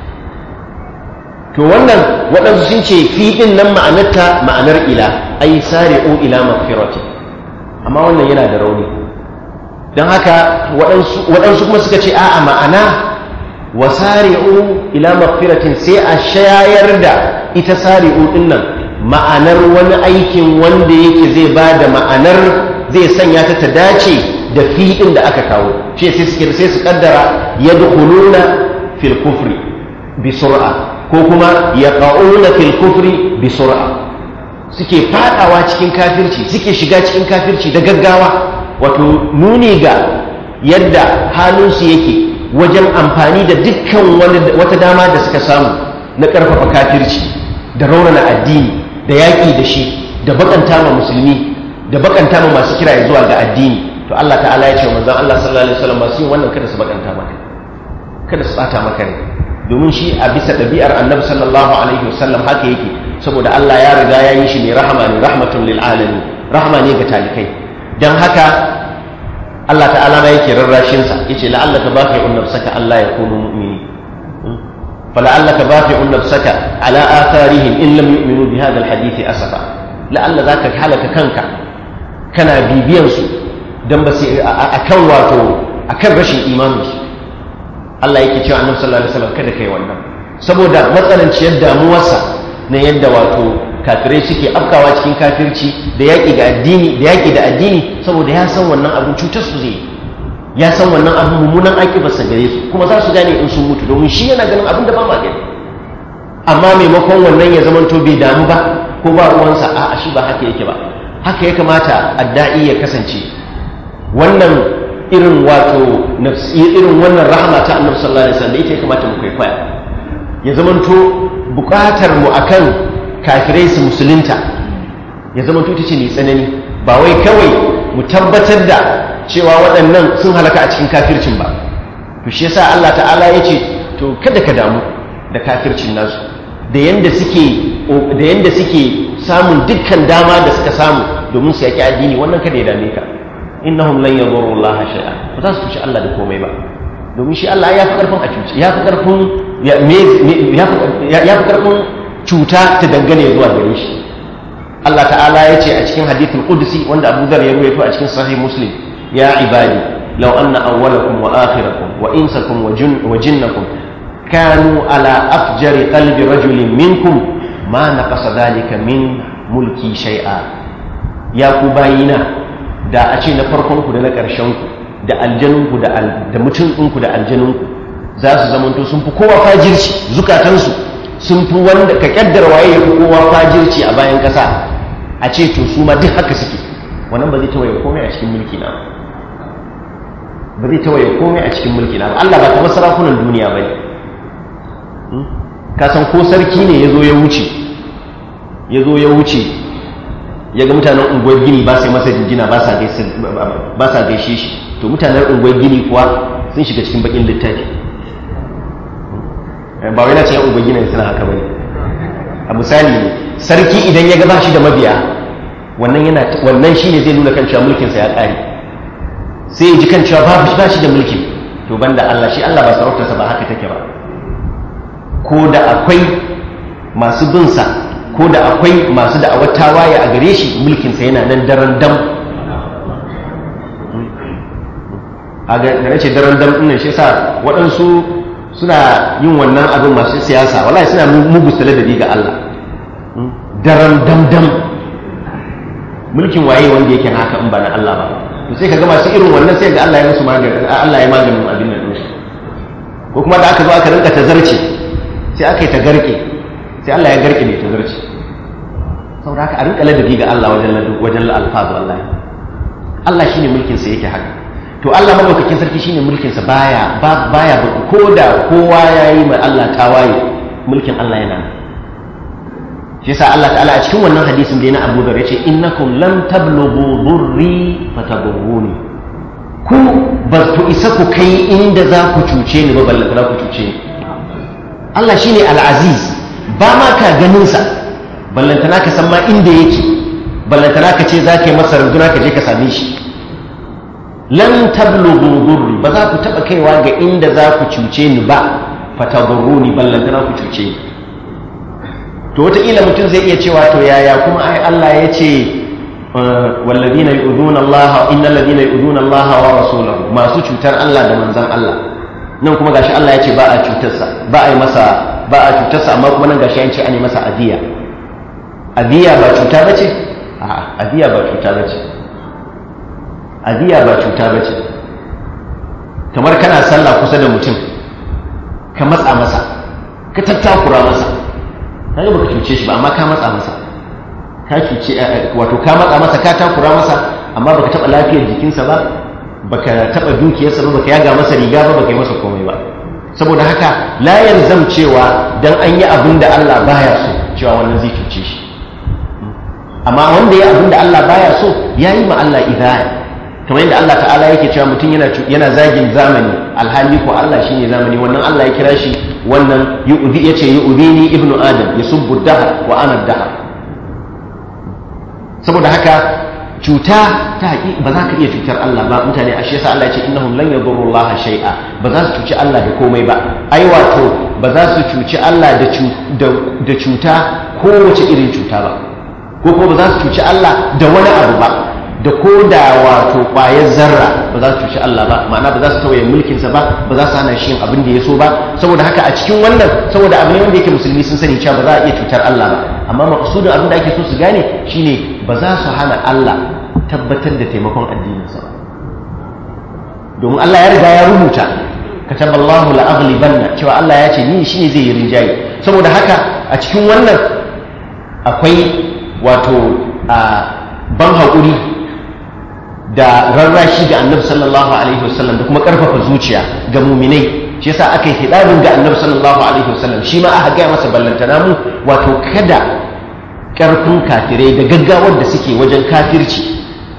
to wannan waɗansu sun ce fi ɗin nan ma'anarta ma'anar ila ai sari'u ila maghfiratin amma wannan yana da rauni don haka waɗansu kuma suka ce a'a ma'ana wasari'u ila maghfiratin sai a shayar da ita sari'u din nan ma'anar wani aikin wanda yake zai ba da ma'anar zai sanya ta ta dace da fi'in da aka kawo shi sai suke sai su kaddara yadkhuluna fil kufri bi sur'a ko kuma yaqauna fil kufri bi sur'a suke fadawa cikin kafirci suke shiga cikin kafirci da gaggawa wato nuni ga yadda halinsu yake wajen amfani da dukkan wata dama da suka samu na ƙarfafa kafirci da raunana addini da yaƙi da shi da bakanta ma musulmi da bakanta ma masu kira zuwa ga addini to Allah ta'ala ya ce wa manzon Allah sallallahu alaihi wasallam masu yin wannan kada su bakanta maka kada su bata maka ne domin shi a bisa ɗabi'ar annabi sallallahu alaihi wasallam haka yake saboda Allah ya riga ya yi shi ne rahama ne rahmatun lil alamin rahama ne ga talikai dan haka Allah ta'ala ma yake rarrashin sa yace la'allaka baqi'un nafsaka Allah yakunu mu'mini fala'allaka baqi'un nafsaka ala atharihim in lam yu'minu bi hadha alhadith asafa la'alla zaka halaka kanka kana bibiyan su dan ba sai akan wato akan rashin imanin su Allah yake cewa annabi sallallahu alaihi wasallam kada kai wannan saboda matsalanciyar damuwarsa na yadda wato kafirai suke afkawa cikin kafirci da yaƙi ga addini da yaƙi da addini saboda ya san wannan abin cutar su zai ya san wannan abin mummunan akibarsa gare su kuma za su gane in sun mutu domin shi yana ganin abin da ba ma gani amma maimakon wannan ya zamanto bai damu ba ko ba ruwansa a shi ba haka yake ba haka ya kamata adda'i ya kasance wannan irin wato nafsi irin wannan rahama ta annabi sallallahu alaihi wasallam ita ya kamata mu kwaikwaya ya zamanto bukatar mu akan kafirai su musulunta ya zamanto ita ce ne tsanani ba wai kawai mu tabbatar da cewa waɗannan sun halaka a cikin kafircin ba to shi yasa Allah ta'ala ya ce to kada ka damu da kafircin nasu da yanda suke da yanda suke samun dukkan dama da suka samu domin su yaki addini wannan kada ya dame ka innahum lan yadurru Allah shay'a ba za su cuci Allah da komai ba domin shi Allah ya fi karfin a cuci ya fi karfin ya fi karfin cuta ta dangane zuwa gare shi Allah ta'ala ya ce a cikin hadithul qudsi wanda Abu Dharr ya rawaito a cikin sahih Muslim ya ibadi law anna awwalakum wa akhirakum wa insakum wa jinnakum kanu ala afjari qalbi rajulin minkum ma naqasa dhalika min mulki shay'a ya ku bayina da a ce na farkonku da na ƙarshenku da aljanunku da mutuminku da aljanunku za su zamanto sun fi kowa fajirci zukatansu sun fi wanda ka ƙaddar waye ya fi kowa fajirci a bayan ƙasa a ce to su ma duk haka suke wannan ba zai tawaye komai a cikin mulki na ba zai tawaye komai a cikin mulki na ba Allah ba kamar sarakunan duniya ba ne ka san ko sarki ne ya zo ya wuce ya zo ya wuce ya ga mutanen unguwar gini ba sai masa jinjina ba sa gaishe shi to mutanen unguwar gini kuwa sun shiga cikin bakin littafi ba wai na ce yan unguwar gini suna haka bane a misali ne sarki idan ya ga ba shi da mabiya wannan yana wannan shine zai nuna kan cewa mulkin sa ya kare sai ya ji kan cewa ba shi da mulki to banda Allah shi Allah ba sarautarsa ba haka take ba ko da akwai masu bin sa ko da akwai masu da'awar tawaye a gare shi mulkinsa yana nan daren dam a ga nace daren dam ɗin shi sa waɗansu suna yin wannan abin masu siyasa wallahi suna mugu saladabi ga Allah daren dam dam mulkin waye wanda yake haka in ba na Allah ba to sai ka ga masu irin wannan sai ga Allah ya musu magani Allah ya maganin abin nan ɗinsu ko kuma da aka zo aka rinka tazarce sai aka yi ta garke sai Allah ya garke ne ta zarce saboda haka a rinka ladabi ga Allah wajen wajen alfazu wallahi Allah shine mulkin sa yake haka to Allah madaukakin sarki shine mulkin sa baya baya ko da kowa yayi mai Allah tawaye mulkin Allah yana shi yasa Allah ta'ala a cikin wannan hadisin da yana Abu Dharr yace innakum lam tablughu dhurri fatadurruni ku ba ku isa ku kai inda za ku cuce ni ba balle za ku cuce ni Allah shine al-aziz ba ma ka ganinsa ballantana ka san ma inda yake ballantana ka ce za ka yi masa runduna ka je ka same shi lan tablughu durri ba za ku taɓa kaiwa ga inda za ku cuce ni ba fatadurruni ballantana ku cuce ni to wataƙila mutum zai iya cewa to yaya kuma ai Allah ya ce walladina yu'dhuna Allah innal ladina yu'dhuna Allah wa rasulahu masu cutar Allah da manzon Allah nan kuma gashi Allah ya ce ba a cutarsa ba a yi masa ba a cutarsa amma kuma nan gashi an ce an yi masa adiya adiya ba cuta bace a'a adiya ba cuta bace adiya ba cuta bace kamar kana sallah kusa da mutum ka matsa masa ka tattakura masa kaga baka cuce shi ba amma ka matsa masa ka cuce wato ka matsa masa ka takura masa amma baka taba lafiyar jikinsa ba baka taba dukiyarsa ba baka yaga masa riga ba baka yi masa komai ba saboda haka la yalzam cewa dan an yi abin da Allah baya so cewa wannan zai cuce shi amma wanda ya abin da Allah baya so yayi ma Allah idaya kamar yadda Allah ta'ala yake cewa mutum yana yana zagin zamani alhali ko Allah shine zamani, wannan Allah ya kira shi wannan yu'zi yace yu'zini ibnu adam yasubbu ad-dahr wa ana ad-dahr. saboda haka cuta ta haƙi ba za ka iya cutar Allah ba mutane, a shi yasa Allah ya ce innahum lan yadurru Allah shay'a, ba za su cuci Allah da komai ba. ai wato ba za su cuci Allah da da cuta kowace irin cuta ba, ko kuma ba za su cuci Allah da wani abu ba, da ko da wato ƙwayar zarra ba za su cuci Allah ba, ma'ana ba za su tawaye mulkinsa ba, ba za su hana shi yin abin da ya so ba. saboda haka a cikin wannan, saboda abu ne wanda yake musulmi sun sani cewa ba za a iya cutar Allah ba, amma maqsudin abin da ake so su gane shine ba za su hana Allah tabbatar da taimakon addininsa ba, domin Allah ya riga ya rubuta kataballahu la'aghlibanna, cewa Allah ya ce ni shine zai yi rinjaye. saboda haka a cikin wannan akwai wato a ban haƙuri da rarrashi ga annabi sallallahu alaihi wasallam da kuma ƙarfafa zuciya ga muminai. shi yasa aka yi hidabin ga annabi sallallahu alaihi wasallam, shi ma aka gaya masa ballantana mu, wato kada ƙarfin kafirai da gaggawar da suke wajen kafirci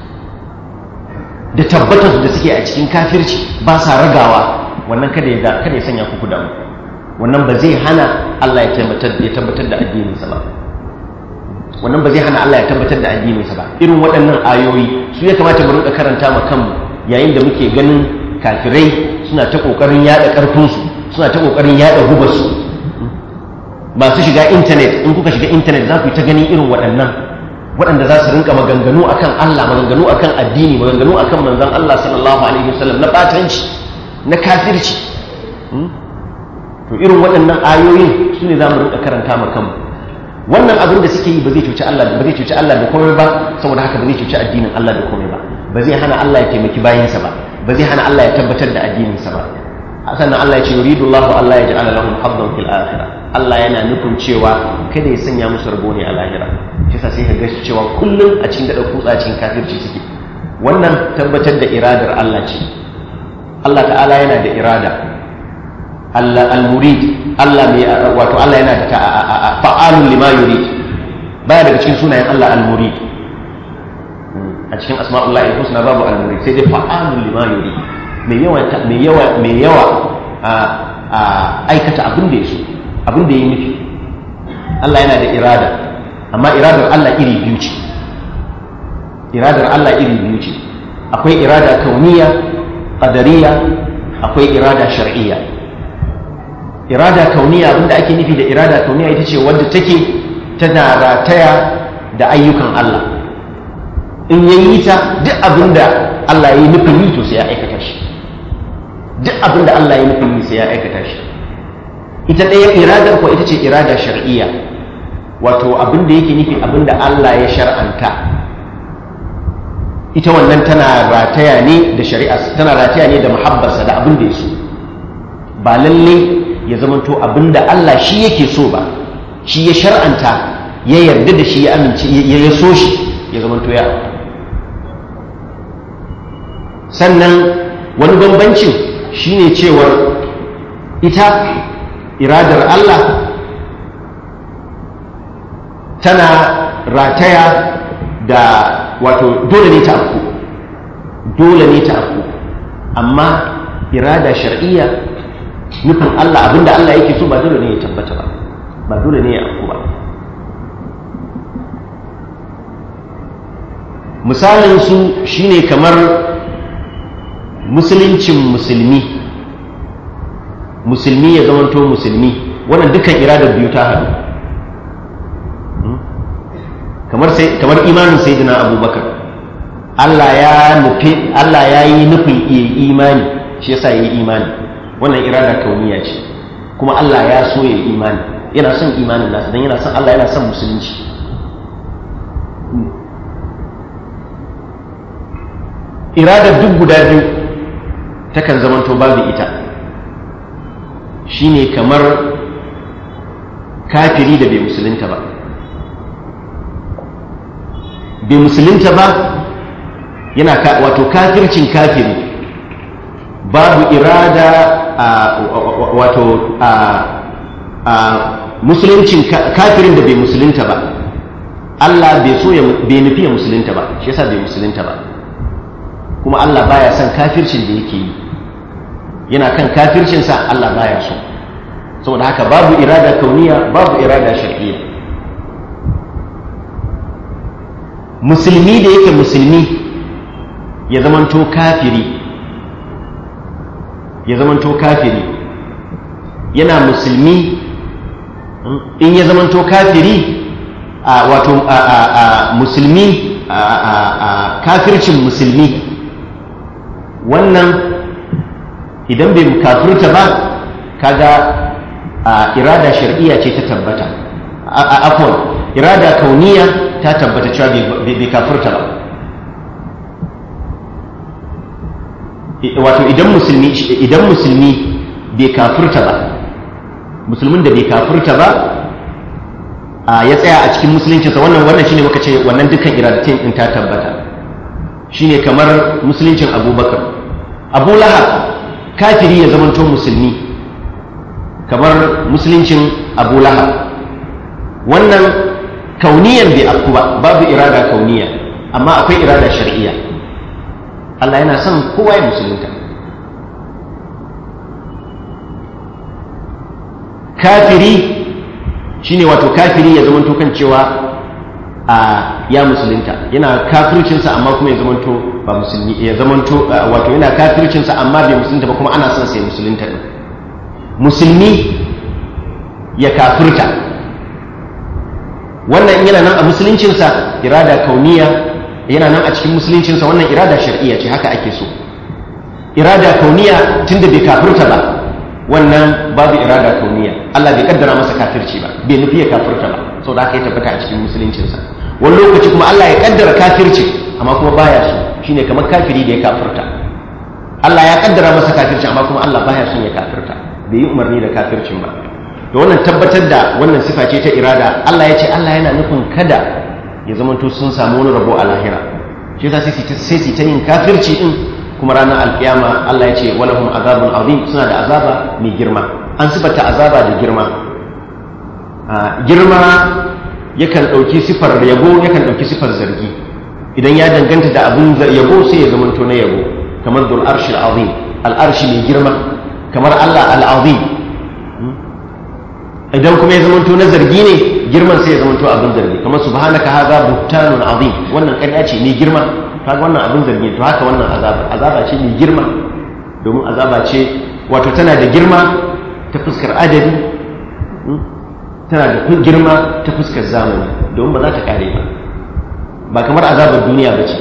da tabbatar da suke a cikin kafirci ba sa ragawa, wannan kada ya kada ya sanya ku damu. wannan ba zai hana Allah ya tabbatar ya tabbatar da addininsa ba wannan ba zai hana Allah ya tabbatar da addininsa ba. irin waɗannan ayoyi su ya kamata mu rinka karanta ma kanmu yayin da muke ganin kafirai suna ta kokarin yada karfinsu, suna ta kokarin yada gubarsu. masu shiga intanet, in kuka shiga intanet za ku yi ta ganin irin waɗannan waɗanda za su rinka maganganu akan Allah, maganganu akan addini, maganganu akan manzon Allah sallallahu alaihi wasallam na batanci, na kafirci. to irin waɗannan ayoyin su ne za mu rinka karanta ma kanmu. wannan abin da suke yi ba zai cuci Allah ba zai cuci Allah da komai ba, saboda haka ba zai cuci addinin Allah da komai ba, ba zai hana Allah ya taimaki bayinsa ba, ba zai hana Allah ya tabbatar da addininsa ba. sannan Allah ya ce yuridullahu Allah ya ja'ala lahum haddan fil akhirah, Allah yana nufin cewa kada ya sanya musu rabo ne a lahira. shi yasa sai ka ga cewa kullum a cikin dada kutsa cikin kafirci suke. wannan tabbatar da iradar Allah ce. Allah ta'ala yana da irada, Allah al-murid, Allah mai wato Allah yana da fa'alun lima yurid, baya daga cikin sunayen Allah al-murid. a cikin asma'ullahi al-husna babu al-murid, sai dai fa'alun lima yurid, mai yawa mai yawa mai yawa a aikata abin da ya so, abin da ya nufi. Allah yana da irada, amma iradar Allah iri biyu ce. iradar Allah iri biyu ce akwai irada kauniya qadariyya, akwai irada shar'iyya. irada kauniya, abinda ake nufi da irada kauniya ita ce wadda take tana rataya da ayyukan Allah. in yayi ta, duk abinda Allah ya yi nufin yi to sai ya aikata shi, duk abinda Allah ya yi nufin yi sai ya aikata shi. ita ɗaya iradar ko ita ce irada shar'iyya, wato abinda yake nufi abinda Allah ya shar'anta. ita wannan tana rataya ne da shari'a, tana rataya ne da muhabbarsa, da abinda ya so, ba lalle ya zamanto abinda Allah shi yake so ba, shi ya shar'anta, ya yarda da shi, ya amince, ya so shi, ya zamanto ya. sannan wani bambancin shine cewar ita iradar Allah tana rataya da wato dole ne ta afku, dole ne ta afku, amma irada shar'iyya, nufin Allah, abinda Allah yake so ba dole ne ya tabbata ba, ba dole ne ya afku ba. misalin su shine kamar musuluncin musulmi, musulmi ya zamanto musulmi, wannan dukkan iradar biyu ta haɗu. kamar sai kamar imanin sayyidina Abubakar, Allah ya nufi, Allah ya yi nufin imani, shi yasa yayi imani, wannan irada kauniya ce, kuma Allah ya so ya yi imani, yana son imanin nasa, dan yana son Allah, yana son musulunci. iradar duk guda biyu takan zamanto babu ita, shine kamar kafiri da bai musulunta ba. bai musulunta ba yana wato kafircin kafiri, babu irada a wato a musuluncin kafirin da bai musulunta ba, Allah bai so ya bai nufi ya musulunta ba, shi yasa bai musulunta ba. kuma Allah baya son kafircin da yake yi, yana kan kafircinsa Allah baya so. Saboda haka babu irada kauniya, babu irada shar'iyya. Musulmi da yake musulmi ya zamanto kafiri, ya zamanto kafiri yana musulmi, in ya zamanto kafiri a wato a, a, a musulmi a, a, a kafircin musulmi, wannan idan bai kafirta ba kaga a irada shar'iyya ce ta tabbata, a afwan irada kauniya ta tabbata cewa bai kafirta ba. Wato idan musulmi idan musulmi bai kafirta ba, musulmin da bai kafirta ba a ya tsaya a cikin musuluncinsa, wannan wannan shine muka ce wannan dukkan iradatin din ta tabbata. Shine kamar musuluncin Abubakar, Abu Lahab kafiri ya zamanto musulmi, kamar musuluncin Abu Lahab, wannan kauniyan bai afku ba, babu irada kauniya, amma akwai irada shar'iyya. Allah yana son kowa ya musulunta. Kafiri shine wato kafiri ya zamanto kan cewa a ya musulunta, yana kafircinsa amma kuma ya zamanto ba musulmi, ya zamanto wato yana kafircinsa amma bai musulunta ba, kuma ana son sai musulunta din. Musulmi ya kafirta, wannan yana nan a musuluncinsa irada kauniya, yana nan a cikin musuluncinsa wannan irada shar'iyya ce, haka ake so. Irada kauniya tunda bai kafirta ba, wannan babu irada kauniya, Allah bai kaddara masa kafirci ba, bai nufi ya kafirta ba, saboda haka ya tabbata a cikin musuluncinsa. Wani lokaci kuma Allah ya kaddara kafirci amma kuma baya so, shine kamar kafiri da ya kafirta. Allah ya kaddara masa kafirci amma kuma Allah baya son ya kafirta, bai yi umarni da kafircin ba. Da wannan tabbatar da wannan sifa ce ta irada. Allah ya ce Allah yana nufin kada ya zamanto sun samu wani rabo a lahira, shi yasa sai su ta yin kafirci din, kuma ranar alkiyama Allah ya ce walahum azabun azim, suna da azaba mai girma. An sifata azaba da girma. Girma yakan ɗauki sifar yabo, yakan ɗauki sifar zargi. Idan ya danganta da abin yabo sai ya zamanto na yabo, kamar dul arshil azim, al'arshi mai girma, kamar Allah al'azim. Idan kuma ya zamanto na zargi ne, girman sai ya zamanto abin zargi, kamar subhanaka hadha buhtanun azim, wannan ƙarya ce mai girma, kaga wannan abin zargi. To haka wannan azaba azaba ce mai girma, domin azaba ce wato tana da girma ta fuskar adadi, tana da girma ta fuskar zamani, domin ba za ta kare ba. Ba kamar azabar duniya ba ce,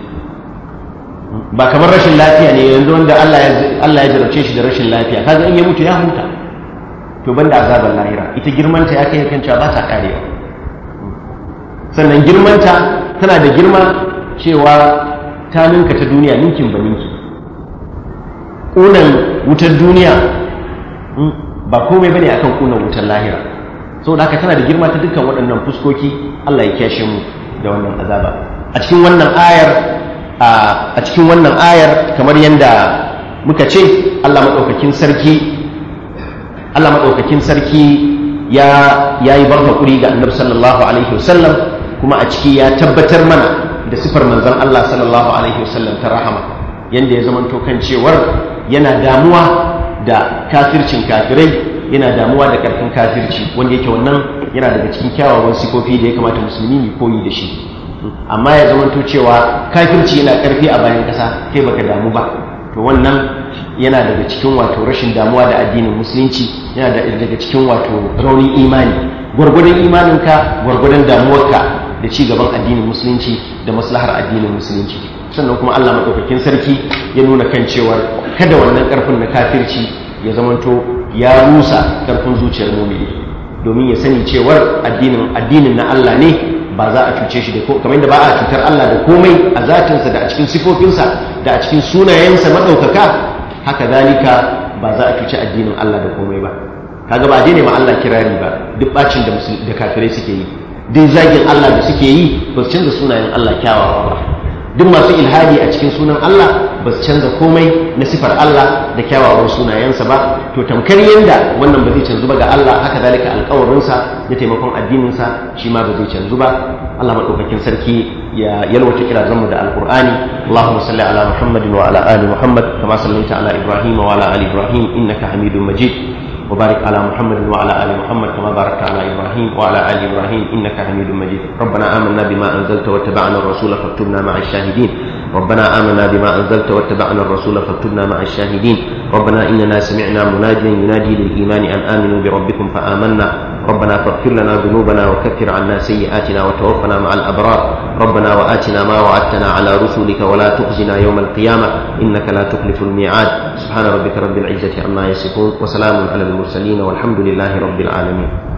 ba kamar rashin lafiya ne yanzu wanda Allah ya jarabce shi da rashin lafiya, kaga in ya mutu ya huta. To banda azabar lahira, ita girmanta ya kai kan cewa ba ta karewa. Sannan girmanta tana da girma cewa ta ninka ta duniya ninkin ba ninki. Ƙunan wutar duniya ba komai bane akan ƙunan wutar lahira. Saboda haka tana da girma ta dukkan waɗannan fuskoki. Allah ya kyashe mu da wannan azaba. A cikin wannan ayar a cikin wannan ayar kamar yadda muka ce, Allah madaukakin sarki Allah madaukakin sarki ya yayi ban hakuri ga Annabi sallallahu alaihi wasallam, kuma a ciki ya tabbatar mana da sifar manzon Allah sallallahu alaihi wasallam ta rahama, yanda ya zamanto kan cewar yana damuwa da kafircin kafirai, yana damuwa da karfin kafirci, wanda yake wannan yana daga cikin kyawawan sifofi da ya kamata musulmi ne koyi da shi. Amma ya zamanto cewa kafirci yana karfi a bayan kasa, kai baka damu ba, to wannan yana daga cikin wato rashin damuwa da addinin musulunci, yana daga cikin wato raunin imani. Gwargwadon imaninka gwargwadon damuwarka da ci gaban addinin musulunci da maslahar addinin musulunci. Sannan kuma Allah madaukakin sarki ya nuna kan cewar kada wannan karfin na kafirci ya zamanto ya rusa karfin zuciyar mu'mini, domin ya sani cewar addinin addinin na Allah ne, ba za a cuce shi da ko kamar yadda ba a cutar Allah da komai a zatinsa da a cikin sifofinsa da a cikin sunayensa madaukaka, haka zalika ba za a cuci addinin Allah da komai ba. Kaga ba daina ma Allah kirari ba, duk bacin da da kafirai suke yi, duk zagin Allah da suke yi, ba su canza sunayen Allah kyawawa ba. duk masu ilhadi a cikin sunan Allah ba su canza komai na sifar Allah da kyawawan sunayensa ba, to tamkar yanda wannan ba zai canzu ba ga Allah, haka zalika alƙawarinsa na taimakon addininsa shi ma ba zai canzu ba. Allah maɗaukakin sarki ya yalwata kirazanmu da alƙur'ani. Allahumma salli ala Muhammadin wa ala ali Muhammad kama sallaita ala Ibrahim wa ala ali Ibrahim innaka Hamidum Majid. وبارك على محمد وعلى آل محمد كما باركت على إبراهيم وعلى آل إبراهيم إنك حميد مجيد. ربنا آمنا بما أنزلت واتبعنا الرسول فاكتبنا مع الشاهدين. ربنا آمنا بما أنزلت واتبعنا الرسول فاكتبنا مع الشاهدين. ربنا إننا سمعنا مناديا ينادي للإيمان أن آمنوا بربكم فآمنا. ربنا فاغفر لنا ذنوبنا وكفر عنا سيئاتنا وتوفنا مع الأبرار. ربنا وآتنا ما وعدتنا على رسلك ولا تخزنا يوم القيامة إنك لا تخلف الميعاد. سبحان ربك رب العزة عما يصفون وسلام على المرسلين والحمد لله رب العالمين.